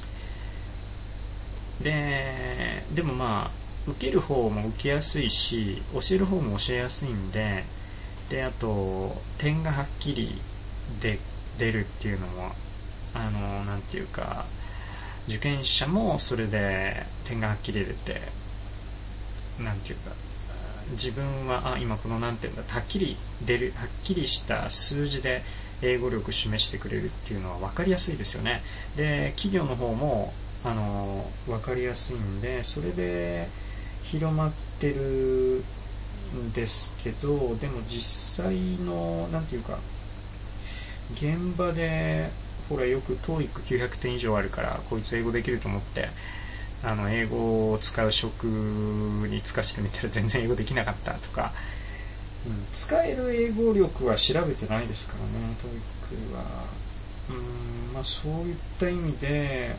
で、でもまあ受ける方も受けやすいし、教える方も教えやすいんで、であと点がはっきりで出るっていうのもあのなんていうか、受験者もそれで点がはっきり出て、なんていうか自分はあ今この何点だってはっきり出る、はっきりした数字で英語力示してくれるっていうのは分かりやすいですよね。で企業の方もあの分かりやすいんで、それで広まってるんですけど、でも実際のなんていうか現場でほらよく トーイックきゅうひゃくてん以上あるからこいつ英語できると思ってあの英語を使う職に就かしてみたら全然英語できなかったとか、うん、使える英語力は調べてないですからね。 トーイック はうん、まあ、そういった意味で、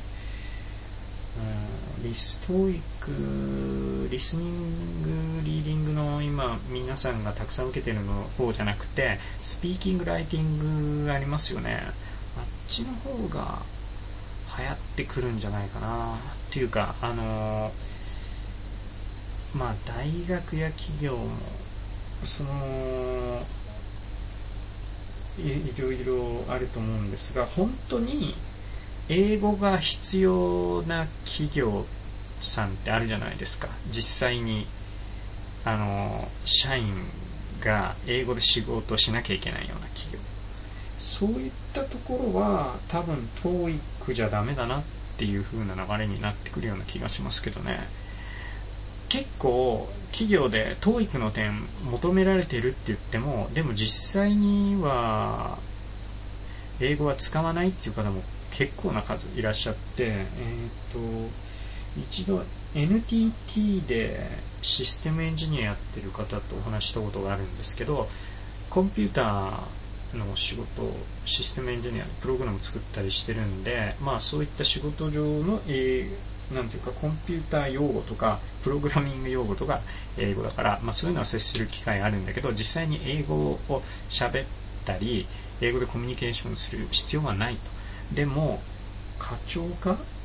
うん、リストーイックリスニングリーディングの今皆さんがたくさん受けてるの方じゃなくて、スピーキングライティングありますよね。あっちの方が流行ってくるんじゃないかなっていうか、あのまあ大学や企業もそのいろいろあると思うんですが、本当に英語が必要な企業さんってあるじゃないですか。実際にあの社員が英語で仕事をしなきゃいけないような企業、そういったところは多分 トーイック じゃダメだなっていう風な流れになってくるような気がしますけどね。結構企業で トーイック の点求められているって言っても、でも実際には英語は使わないっていう方も結構な数いらっしゃって、えー、と一度 エヌティーティー でシステムエンジニアやってる方とお話したことがあるんですけど、コンピューターの仕事、システムエンジニアプログラム作ったりしてるんで、まあそういった仕事上の、えー、なんていうかコンピューター用語とかプログラミング用語とか英語だから、まあそういうのは接する機会あるんだけど、実際に英語を喋ったり英語でコミュニケーションする必要はないと。でも課長か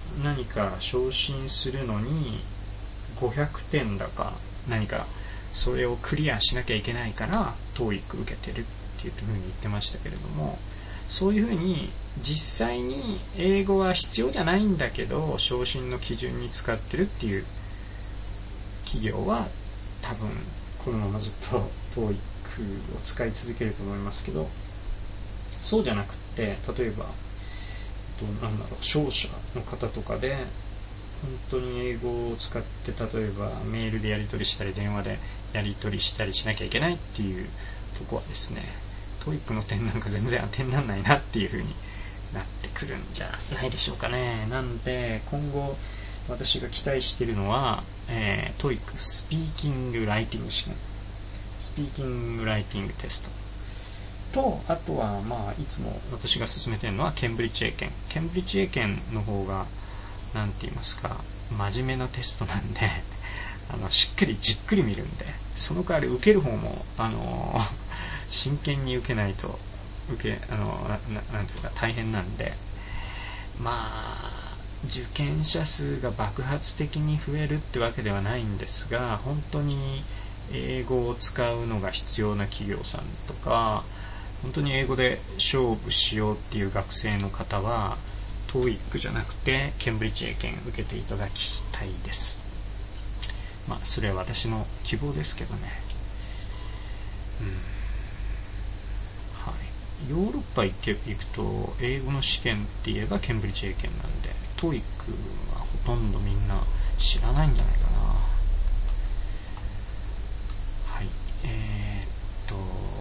何か昇進するのにごひゃくてんだか何かそれをクリアしなきゃいけないから トーイック 受けてるっていうふうに言ってましたけれども、そういうふうに実際に英語は必要じゃないんだけど昇進の基準に使ってるっていう企業は多分このままずっと トーイック を使い続けると思いますけど、そうじゃなくて例えばなんだろう商社の方とかで本当に英語を使って例えばメールでやり取りしたり電話でやり取りしたりしなきゃいけないっていうとこはですね、トーイックの点なんか全然当てにならないなっていう風になってくるんじゃないでしょうかね。なんで今後私が期待しているのは、えー、トーイック スピーキングライティング試験、スピーキングライティングテストと、あとはまあいつも私が進めているのはケンブリッジ英検。ケンブリッジ英検の方がなんて言いますか、真面目なテストなんであのしっかりじっくり見るんで、その代わり受ける方もあの真剣に受けないと受けあのななんていうか大変なんで、まあ受験者数が爆発的に増えるってわけではないんですが、本当に英語を使うのが必要な企業さんとか、本当に英語で勝負しようっていう学生の方は トーイック じゃなくてケンブリッジ英検受けていただきたいです。まあそれは私の希望ですけどね。うん、はい。ヨーロッパ行っていくと英語の試験って言えばケンブリッジ英検なんで、 トーイック はほとんどみんな知らないんじゃないかな。はい。えー、っと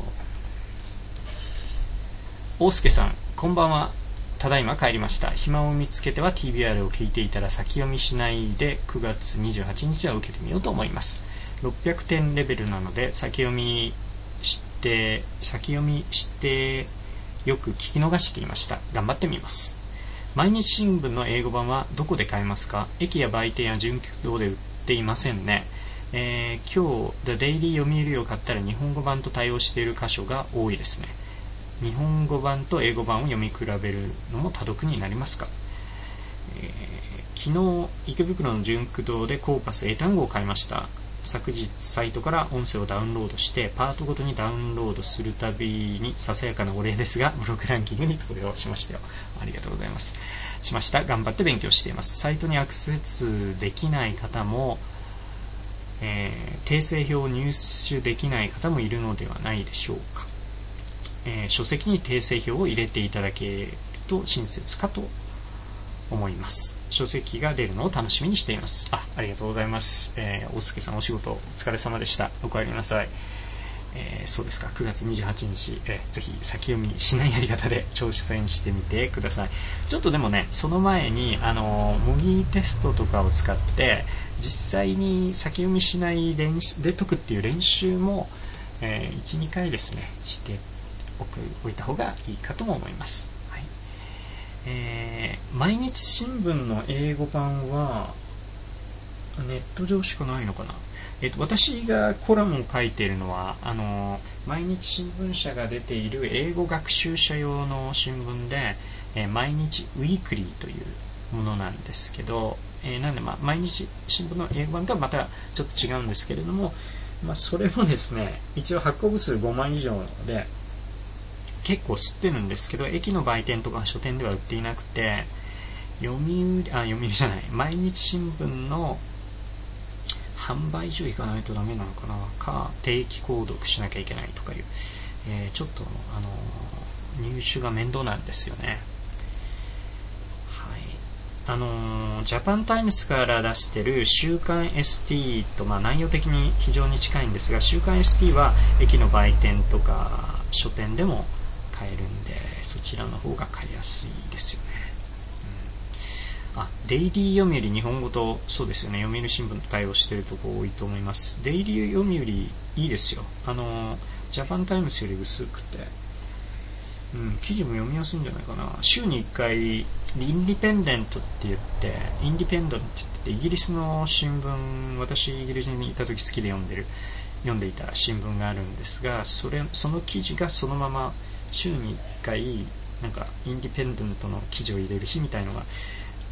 大輔さん、こんばんは。ただいま帰りました。暇を見つけては ティービーアール を聞いていたら先読みしないでくがつにじゅうはちにちは受けてみようと思います。ろっぴゃくてんレベルなので先読みして先読みしてよく聞き逃していました。頑張ってみます。毎日新聞の英語版はどこで買えますか？駅や売店や準備堂で売っていませんね。えー、今日 The Daily 読売を買ったら日本語版と対応している箇所が多いですね。日本語版と英語版を読み比べるのも多読になりますか？えー、昨日池袋の純駆堂でコーパス英単語を買いました。昨日サイトから音声をダウンロードしてパートごとにダウンロードするたびにささやかなお礼ですがブログランキングに投票しましたよ。ありがとうございます。しました。頑張って勉強しています。サイトにアクセスできない方も、えー、訂正表を入手できない方もいるのではないでしょうか。えー、書籍に訂正表を入れていただけると親切かと思います。書籍が出るのを楽しみにしています。 あ, ありがとうございます。えー、大輔さんお仕事お疲れ様でした。お帰りなさい。えー、そうですか、くがつにじゅうはちにち、えー、ぜひ先読みしないやり方で挑戦してみてください。ちょっとでもね、その前にあの模擬テストとかを使って実際に先読みしない練習で解くっていう練習も、えー、いちにかいですねしておいた方がいいかとも思います。はい。えー、毎日新聞の英語版はネット上しかないのかな。えーと、私がコラムを書いているのはあの毎日新聞社が出ている英語学習者用の新聞で、えー、毎日ウィークリーというものなんですけど、えー、なんで、まあ、毎日新聞の英語版とはまたちょっと違うんですけれども、まあ、それもですね一応発行部数ごまん以上で結構吸ってるんですけど、駅の売店とか書店では売っていなくて、読売あ読売じゃない毎日新聞の販売所行かないとダメなのかな、か定期購読しなきゃいけないとかいう、えー、ちょっとあの入手が面倒なんですよね。はい。あのー、ジャパンタイムスから出してる週刊 エスティー と、まあ、内容的に非常に近いんですが、週刊 エスティー は駅の売店とか書店でも買えるんで、そちらの方が買いやすいですよね。うん、あ、デイリー読売日本語と、そうですよね、読売新聞と対応しているところ多いと思います。デイリー読売いいですよ。あのジャパンタイムスより薄くて、うん、記事も読みやすいんじゃないかな。週にいっかいインディペンデントって言ってインディペンデントって言ってイギリスの新聞、私イギリスにいた時好きで読んでる読んでいた新聞があるんですが、それその記事がそのまま週にいっかいなんかインディペンデントの記事を入れる日みたいのが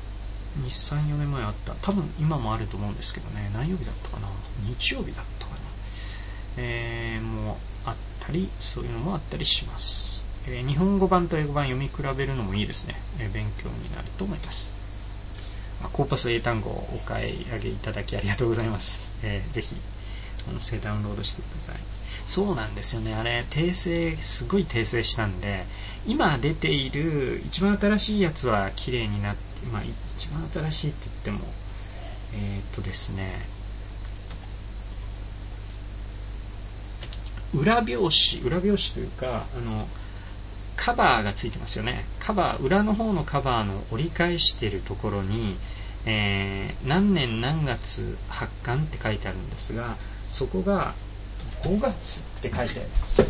に、さん、よねんまえあった。多分今もあると思うんですけどね。何曜日だったかな、日曜日だったかな、えー、もうあったり、そういうのもあったりします。えー、日本語版と英語版読み比べるのもいいですね。えー、勉強になると思います。まあ、コーパス英単語をお買い上げいただきありがとうございます。えー、ぜひ音声ダウンロードしてください。そうなんですよね。あれ訂正すごい訂正したんで、今出ている一番新しいやつは綺麗になって、まあ一番新しいって言ってもえー、っとですね裏表紙裏表紙というか、あのカバーがついてますよね。カバー、裏の方のカバーの折り返しているところに、えー、何年何月発刊って書いてあるんですが、そこがごがつって書いてあります。えっ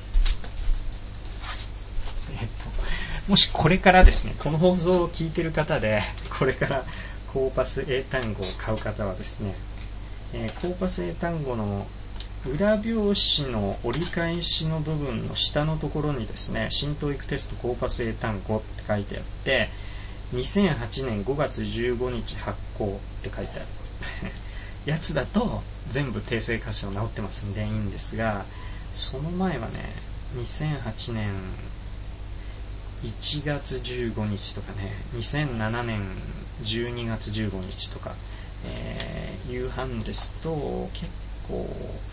と、もしこれからですね、この放送を聞いている方で、これからコーパス英単語を買う方はですね、えー、コーパス英単語の裏表紙の折り返しの部分の下のところにですね、新トーイックテストコーパス英単語って書いてあって、にせんはちねんごがつじゅうごにち発行って書いてあるやつだと全部訂正箇所直ってますんでいいんですが、その前はね、にせんはちねんいちがつじゅうごにちとかね、にせんななねんじゅうにがつじゅうごにちとか、えー、夕飯ですと結構、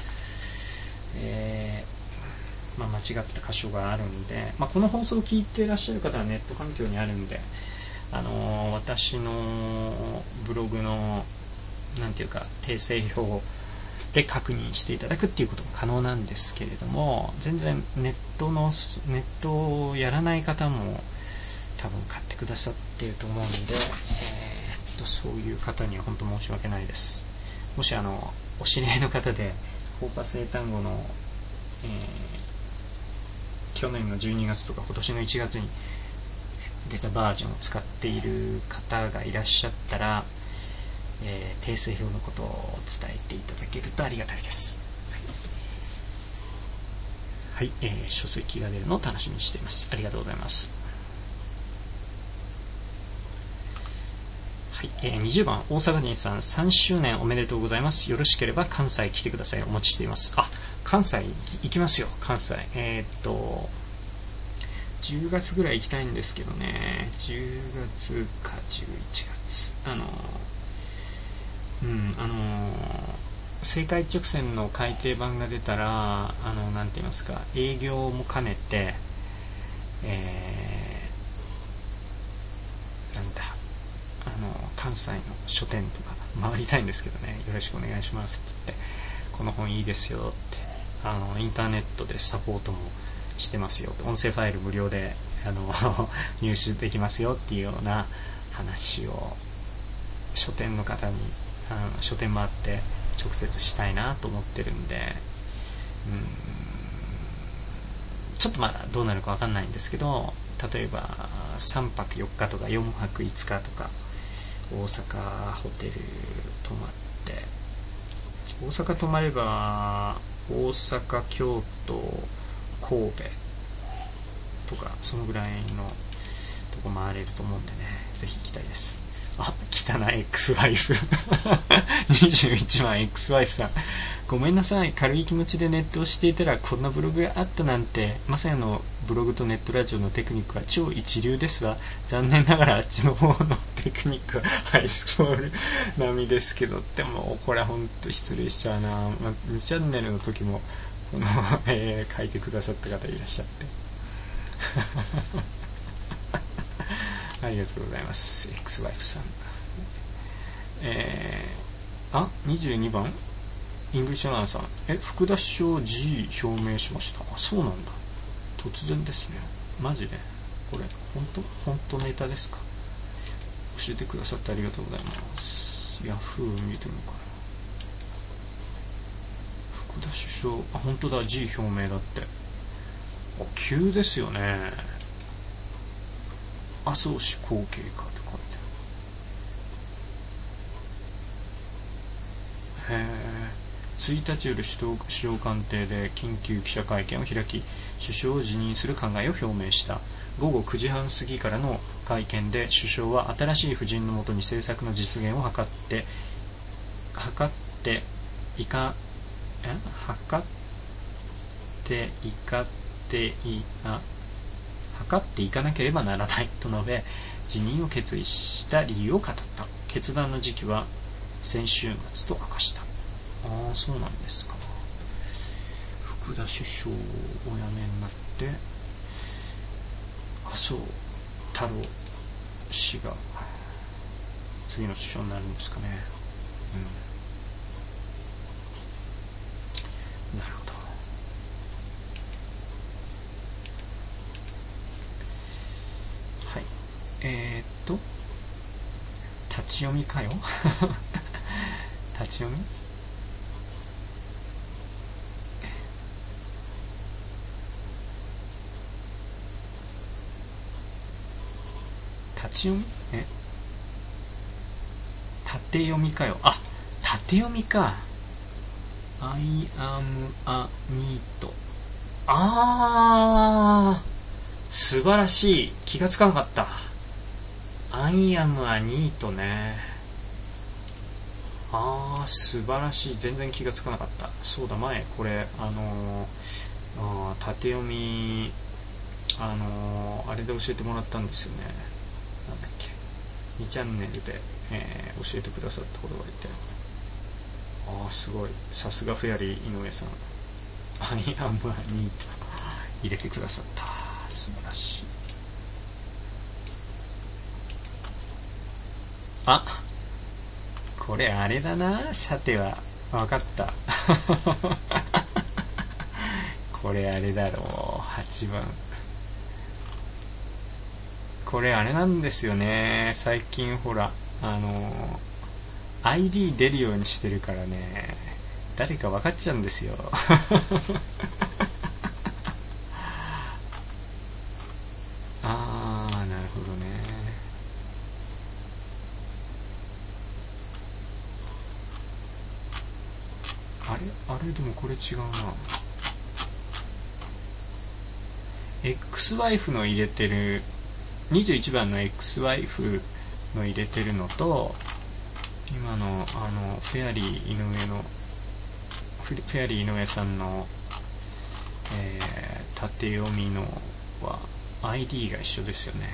えーまあ、間違った箇所があるんで、まあ、この放送を聞いていらっしゃる方はネット環境にあるんで、あのー、私のブログのなんていうか訂正表で確認していただくっていうことも可能なんですけれども、全然ネットのネットをやらない方も多分買ってくださっていると思うので、えー、っとそういう方には本当申し訳ないです。もしあのお知り合いの方でコーパス英単語の、えー、去年のじゅうにがつとか今年のいちがつに出たバージョンを使っている方がいらっしゃったら、えー、訂正表のことを伝えていただけるとありがたいです。はい、はい、えー、書籍が出るのを楽しみにしています。ありがとうございます。はい、えー、にじゅうばん大阪人さん、さんしゅうねんおめでとうございます。よろしければ関西来てください。お待ちしています。あ、関西行きますよ。関西えー、っとじゅうがつぐらい行きたいんですけどね、じゅうがつかじゅういちがつ、あのうんあの青海一直線の改訂版が出たら、あのなんて言いますか、営業も兼ねて、えー、なんだあの関西の書店とか回りたいんですけどね、よろしくお願いしますって言って、この本いいですよって、あのインターネットでサポートもしてますよ、音声ファイル無料であの入手できますよっていうような話を書店の方に、あの書店回って直接したいなと思ってるんで、うーんちょっとまだどうなるか分かんないんですけど、例えばさんぱくよっかとかよんはくいつかとか大阪ホテル泊まって、大阪泊まれば大阪、京都、神戸とかそのぐらいのとこ回れると思うんでね、ぜひ行きたいです。あ、汚い X ワイフにじゅういちまん X ワイフさん、ごめんなさい、軽い気持ちでネットをしていたらこんなブログがあったなんて。まさやのブログとネットラジオのテクニックは超一流ですわ。残念ながらあっちの方のテクニックはハイスコール並みですけど、でもこれは本当失礼しちゃうな、まあ、にチャンネルの時もこの、えー、書いてくださった方いらっしゃってありがとうございます X ワイフさん。えー、あ、にじゅうにばんイングリッシュアナウンサー、え、福田首相 G 表明しました。あ、そうなんだ、突然ですね。マジでこれ本当本当ネタですか？教えてくださってありがとうございます。ヤフー見てみようかな。福田首相、あ、本当だ、 G 表明だって。あ、急ですよね。麻生氏後継かって書いてある。へえ。いちにちより首相官邸で緊急記者会見を開き、首相を辞任する考えを表明した。ごごくじはん過ぎからの会見で首相は新しい布陣のもとに政策の実現を図って図っていかえ図っていかっていあ図っていかなければならないと述べ、辞任を決意した理由を語った。決断の時期は先週末と明かした。ああ、そうなんですか。福田首相をお辞めになって、麻生太郎氏が次の首相になるんですかね。うん、なるほど。はい。えー、っと立ち読みかよ立ち読み立ち読みえ縦読みかよ。あ、縦読みか。I am a neat。あー、素晴らしい。気がつかなかった。I am a neat ね。あー、素晴らしい。全然気がつかなかった。そうだ、前これあのー、あー縦読みあのー、あれで教えてもらったんですよね。なんだっけ、にチャンネルで、えー、教えてくださったことがいて、ああ、すごい、さすがフェアリー井上さん。アイアムアニート入れてくださった。素晴らしい。あ、これあれだな。さては分かったこれあれだろう、はちばん。これあれなんですよね。最近ほらあの アイディー 出るようにしてるからね、誰か分かっちゃうんですよあー、なるほどね。あれあれでもこれ違うな。 X ワイフの入れてるにじゅういちばんの X ワイフの入れてるのと、今のあのフェアリー井上のフェアリー井上さんの、えー、縦読みのは アイディー が一緒ですよね。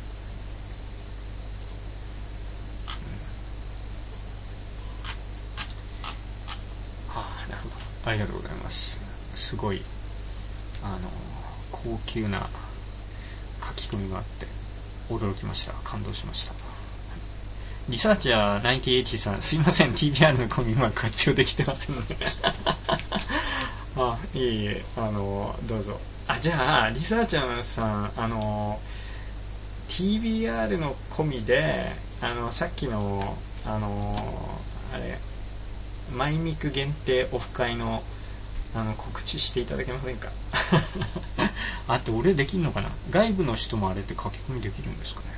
うん、ああ、なるほど、ありがとうございます。すごいあの高級な書き込みがあって驚きました。感動しました。リサーチャーナインティエイティさん、すいません ティービーアール のコミうまく活用できてませんのであ、いえいえ、あのどうぞ。あ、じゃあリサーチャーさん、あの ティービーアール のコミであのさっきのあのあれマイミク限定オフ会のあの告知していただけませんかあって俺できるのかな。外部の人もあれって書き込みできるんですかね。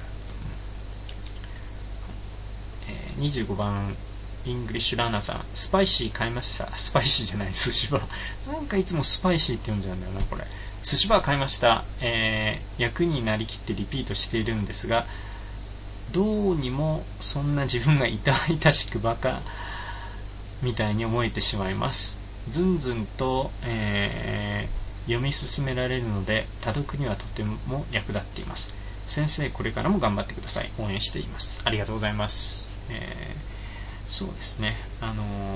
えー、にじゅうごばんイングリッシュラーナーさん、スパイシー買いました。スパイシーじゃない、寿司バーなんかいつもスパイシーって読んじゃうんだよなこれ。寿司バー買いました。えー、役になりきってリピートしているんですが、どうにもそんな自分が痛々しくバカみたいに思えてしまいます。ずんずんと、えー、読み進められるので多読にはとても役立っています。先生これからも頑張ってください。応援しています。ありがとうございます。えー、そうですね、あのー、うん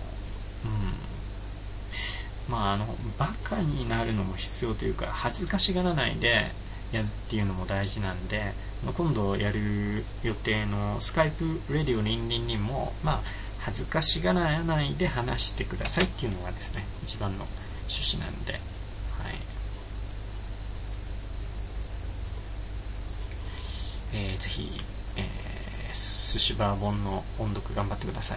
まああのバカになるのも必要というか、恥ずかしがらないでやるっていうのも大事なんで、今度やる予定のスカイプレディオリンリンリンもまあ恥ずかしがらないで話してくださいっていうのがですね一番の趣旨なんで、はい、えー、ぜひ、えー、寿司バー本の音読頑張ってください。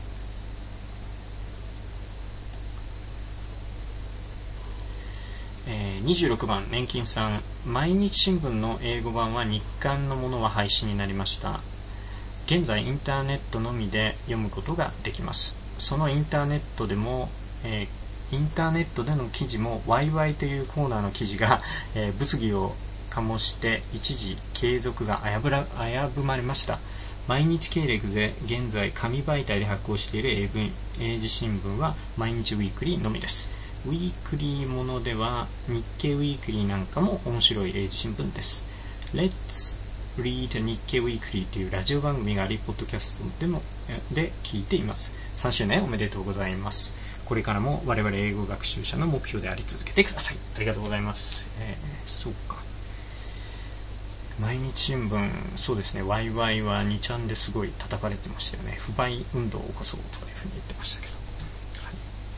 えー、にじゅうろくばん年金さん、毎日新聞の英語版は日刊のものは廃止になりました。現在インターネットのみで読むことができます。そのインターネットでも、えー、インターネットでの記事も ワイワイ というコーナーの記事が、えー、物議を醸して一時継続が危ぶら危ぶまれました。毎日経歴で現在紙媒体で発行している英文英字新聞は毎日ウィークリーのみです。ウィークリーものでは日経ウィークリーなんかも面白い英字新聞です。Let's Read 日経ウィークリーというラジオ番組があり、ポッドキャストでもで聞いています。さんしゅうねんおめでとうございます。これからも我々英語学習者の目標であり続けてください。ありがとうございます。えー、そうか。毎日新聞、そうですね、ワイワイはにちゃんですごい叩かれてましたよね。不買運動を起こそうとかいうふうに言ってましたけど。はい、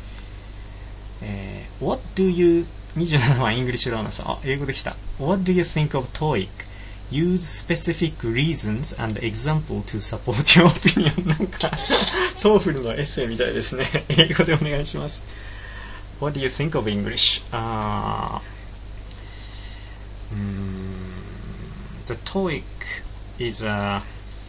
えー、What do you にじゅうななばんイングリッシュラーナーさん、あ、英語できた。What do you think of TOEIC?Use specific reasons and example to support your opinion. なんかトーフルのエッセイみたいですね。英語でお願いします。What do you think of English? Uh, um, the TOEIC is a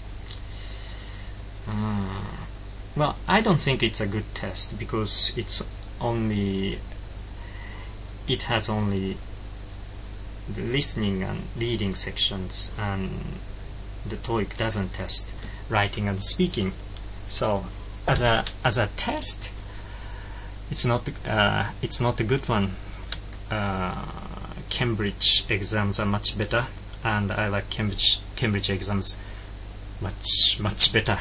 uh, well, I don't think it's a good test because it's only it has only the listening and reading sections, and the TOEIC doesn't test writing and speaking. So, as a as a test, it's not uh, it's not a good one. Uh, Cambridge exams are much better, and I like Cambridge Cambridge exams much much better.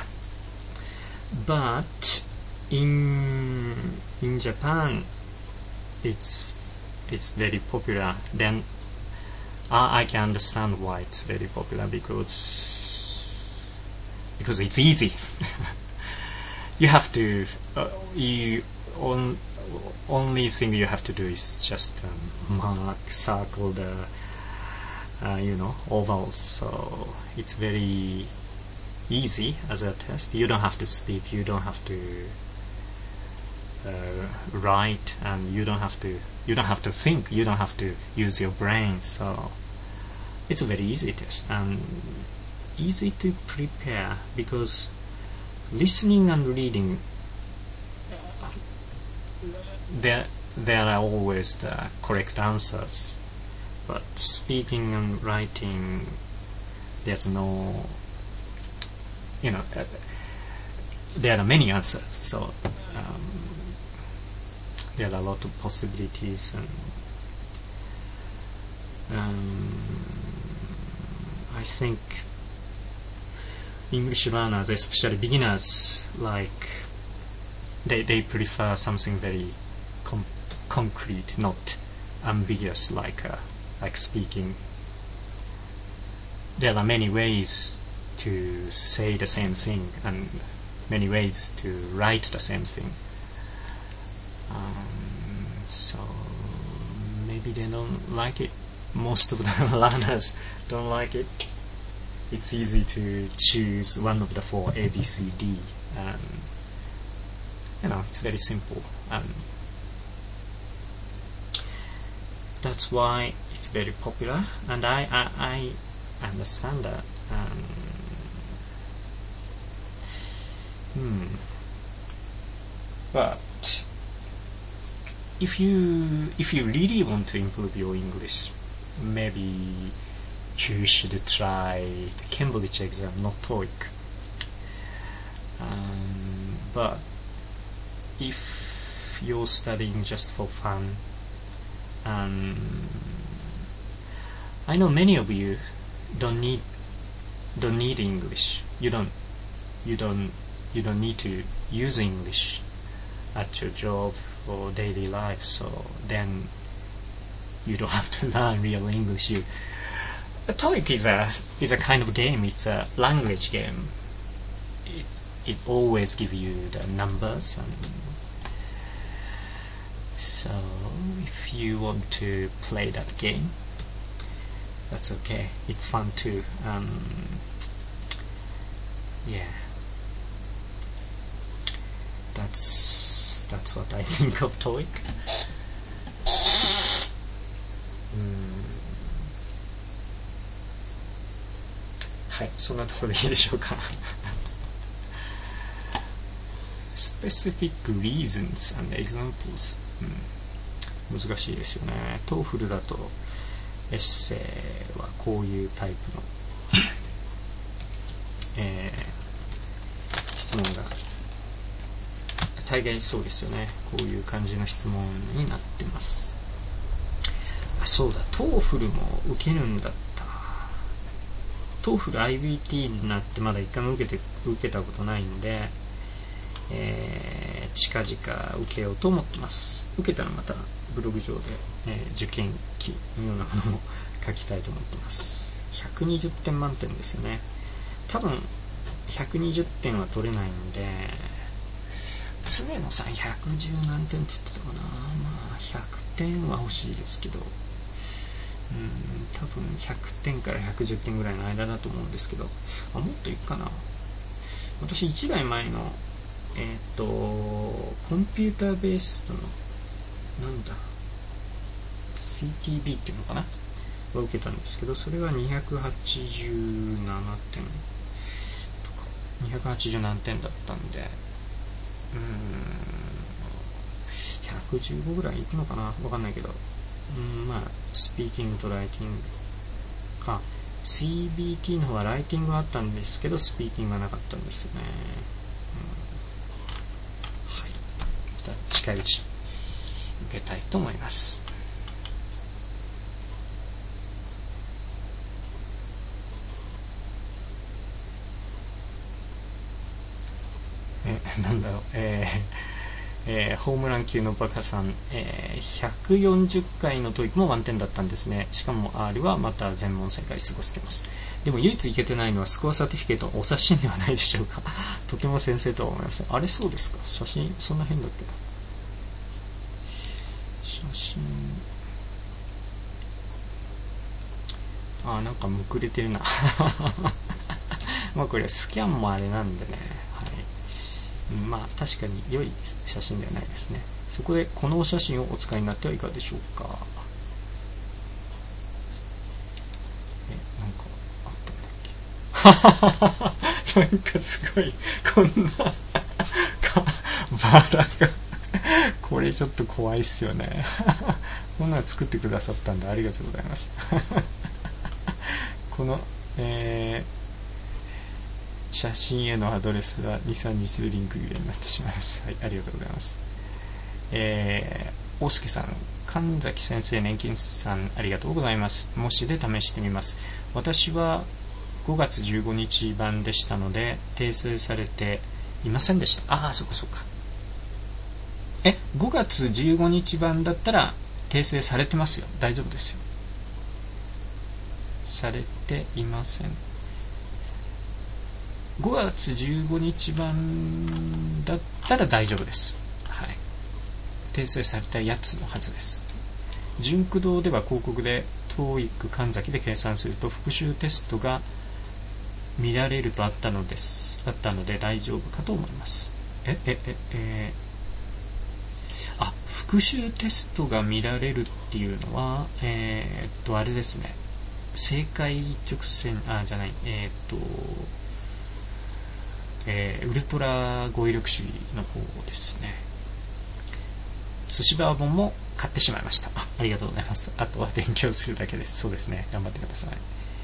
But in in Japan, it's it's very popular. Then I can understand why it's very popular, because because it's easy. You have to uh, you on, only thing you have to do is just um, mark, circle the uh, you know ovals. So it's very easy as a test. You don't have to speak. You don't have to uh, write, and you don't have to you don't have to think. You don't have to use your brain. So it's a very easy test and easy to prepare, because listening and reading, there there are always the correct answers, but speaking and writing, there's no, you know, uh, there are many answers. So um, there are a lot of possibilities, and um, I think English learners, especially beginners, like they they prefer something very com- concrete, not ambiguous, like uh, like speaking. There are many ways to say the same thing, and many ways to write the same thing. Um, so maybe they don't like it. Most of the learners don't like it. It's easy to choose one of the four, A, B, C, D, and you know, it's very simple, and that's why it's very popular, and I, I, I understand that. Um, hmm. But if you if you really want to improve your English, maybe you should try the Cambridge exam, not TOEIC. Um, but if you're studying just for fun, um, I know many of you don't need don't need English. You don't you don't you don't need to use English at your job or daily life. So then you don't have to learn real English. You TOEIC is a is a kind of game. It's a language game. It it always gives you the numbers, and so if you want to play that game, that's okay. It's fun too. Um, yeah, that's that's what I think of TOEIC. Mm. はい、そんなところでいいでしょうか。Specific reasons and examples、うん、難しいですよね。トーフルだとエッセイはこういうタイプの、えー、質問が大概そうですよね。こういう感じの質問になってます。あ、そうだ、トーフルも受けるんだった。トーフル アイビーティー になってまだ一回も受けて受けたことないんで、えー、近々受けようと思ってます。受けたらまたブログ上で、えー、受験記のようなものも書きたいと思ってます。ひゃくにじゅってん満点ですよね。多分ひゃくにじゅってんは取れないんで、常野さんひゃくじゅう何点って言ってたかな。まあひゃくてんは欲しいですけど、うーん多分ひゃくてんからひゃくじゅってんぐらいの間だと思うんですけど、あ、もっといくかな。私いちだいまえのえっ、ー、とコンピューターベースのなんだ シーティービー っていうのかなは受けたんですけど、それはにひゃくはちじゅうななてんとかにひゃくはちじゅう何点だったんで、うーんひゃくじゅうごぐらいいくのかな、わかんないけど、うん、まあスピーキングとライティング、あ シービーティー の方はライティングはあったんですけどスピーキングがなかったんですよね。近いうち受けたいと思います。えなんだろう、えーえー、ホームラン級のバカさん、えー、ひゃくよんじゅっかいのトイックも満点だったんですね。しかも R はまた全問正解過ごしてます。でも唯一いけてないのはスコアサーティフィケートお写真ではないでしょうか。とても先生とは思います。あれそうですか、写真そんな変だっけ。写真、あ、なんかむくれてるなまあこれスキャンもあれなんでね、はい、まあ確かに良い写真ではないですね。そこでこのお写真をお使いになってはいかがでしょうか。え、なんかあったんだっけなんかすごいこんなバラがこれちょっと怖いっすよねこんなの作ってくださったんでありがとうございますこの、えー、写真へのアドレスはにさんにちでリンク切れになってしまいます。はい、ありがとうございます。えー、大輔さん、神崎先生、年金さん、ありがとうございます。模試で試してみます。私はごがつじゅうごにち版でしたので訂正されていませんでした。ああ、そっかそっか。え、ごがつじゅうごにち版だったら訂正されてますよ。大丈夫ですよ。されていません。ごがつじゅうごにち版だったら大丈夫です。はい。訂正されたやつのはずです。純駆動では広告で トーイック 神崎で計算すると復習テストが見られるとあったのですあったので大丈夫かと思います。ええええー、あ、復習テストが見られるっていうのはえー、っとあれですね。正解直線あじゃないえー、っとえー、ウルトラ語彙力主義の方ですね。寿司バーボンも買ってしまいました。 あ, ありがとうございます。あとは勉強するだけです。そうですね、頑張ってください。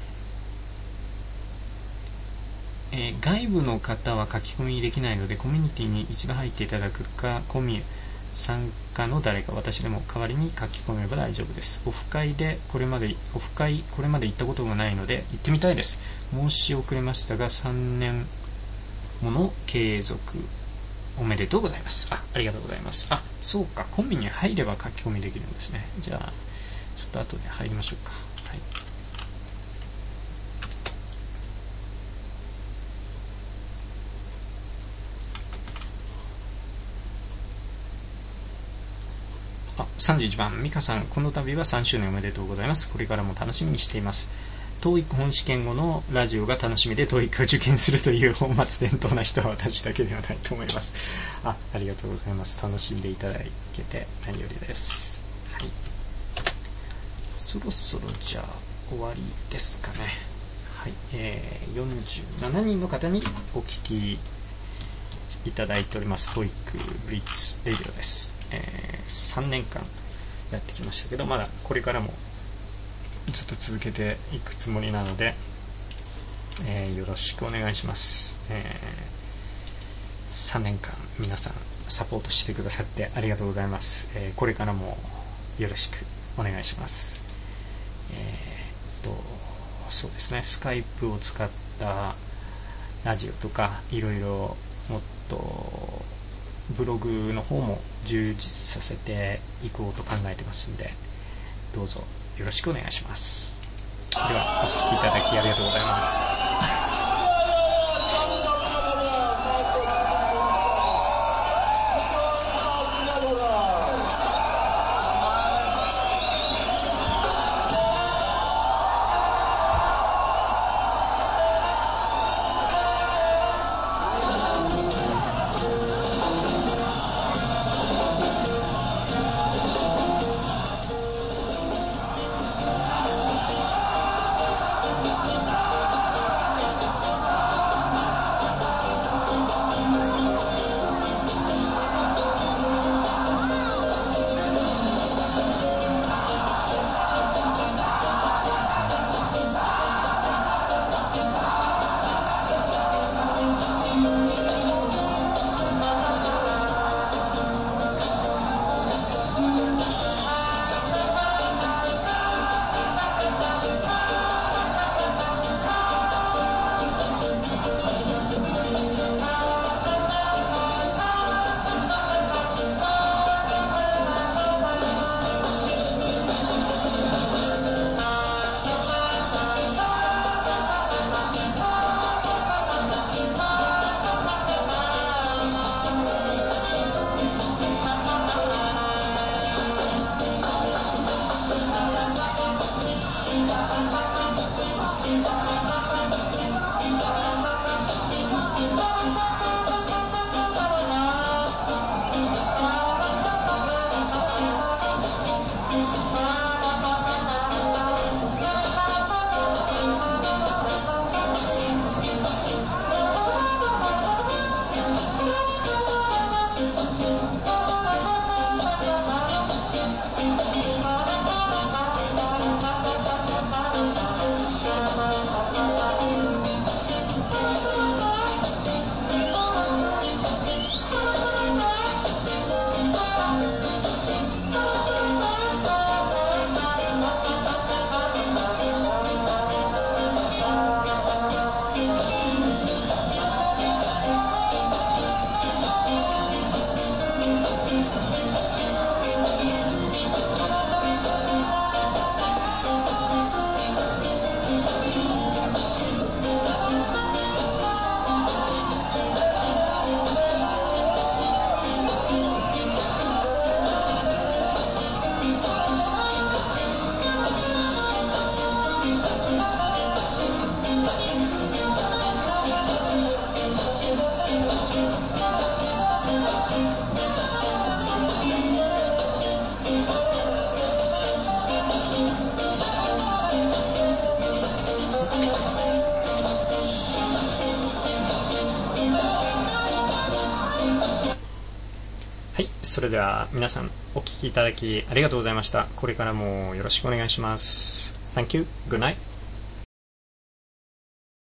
えー、外部の方は書き込みできないのでコミュニティに一度入っていただくかコミュ参加の誰か私でも代わりに書き込めば大丈夫です。オフ会でこれまでオフ会これまで行ったことがないので行ってみたいです。申し遅れましたがさんねんもの継続おめでとうございます。あ、ありがとうございます。あ、そうか、コンビに入れば書き込みできるんですね。じゃあちょっと後で入りましょうか。はい。あ、さんじゅういちばん、美香さん、この度はさんしゅうねんおめでとうございます。これからも楽しみにしています。トーイック 本試験後のラジオが楽しみで トーイック を受験するという本末転倒な人は私だけではないと思います。あ、ありがとうございます。楽しんでいただけて何よりです。はい。そろそろじゃあ終わりですかね。はい。えー、よんじゅうななにんの方にお聞きいただいております トーイック ブリッツレディオです。えー、さんねんかんやってきましたけど、まだこれからもずっと続けていくつもりなので、えー、よろしくお願いします、えー、さんねんかん皆さんサポートしてくださってありがとうございます、えー、これからもよろしくお願いします。えー、っとそうですね、スカイプを使ったラジオとかいろいろもっとブログの方も充実させていこうと考えてますんで、どうぞよろしくお願いします。ではお聞きいただきありがとうございます。はい、それでは皆さんお聞きいただきありがとうございました。これからもよろしくお願いします。Thank you. Good night.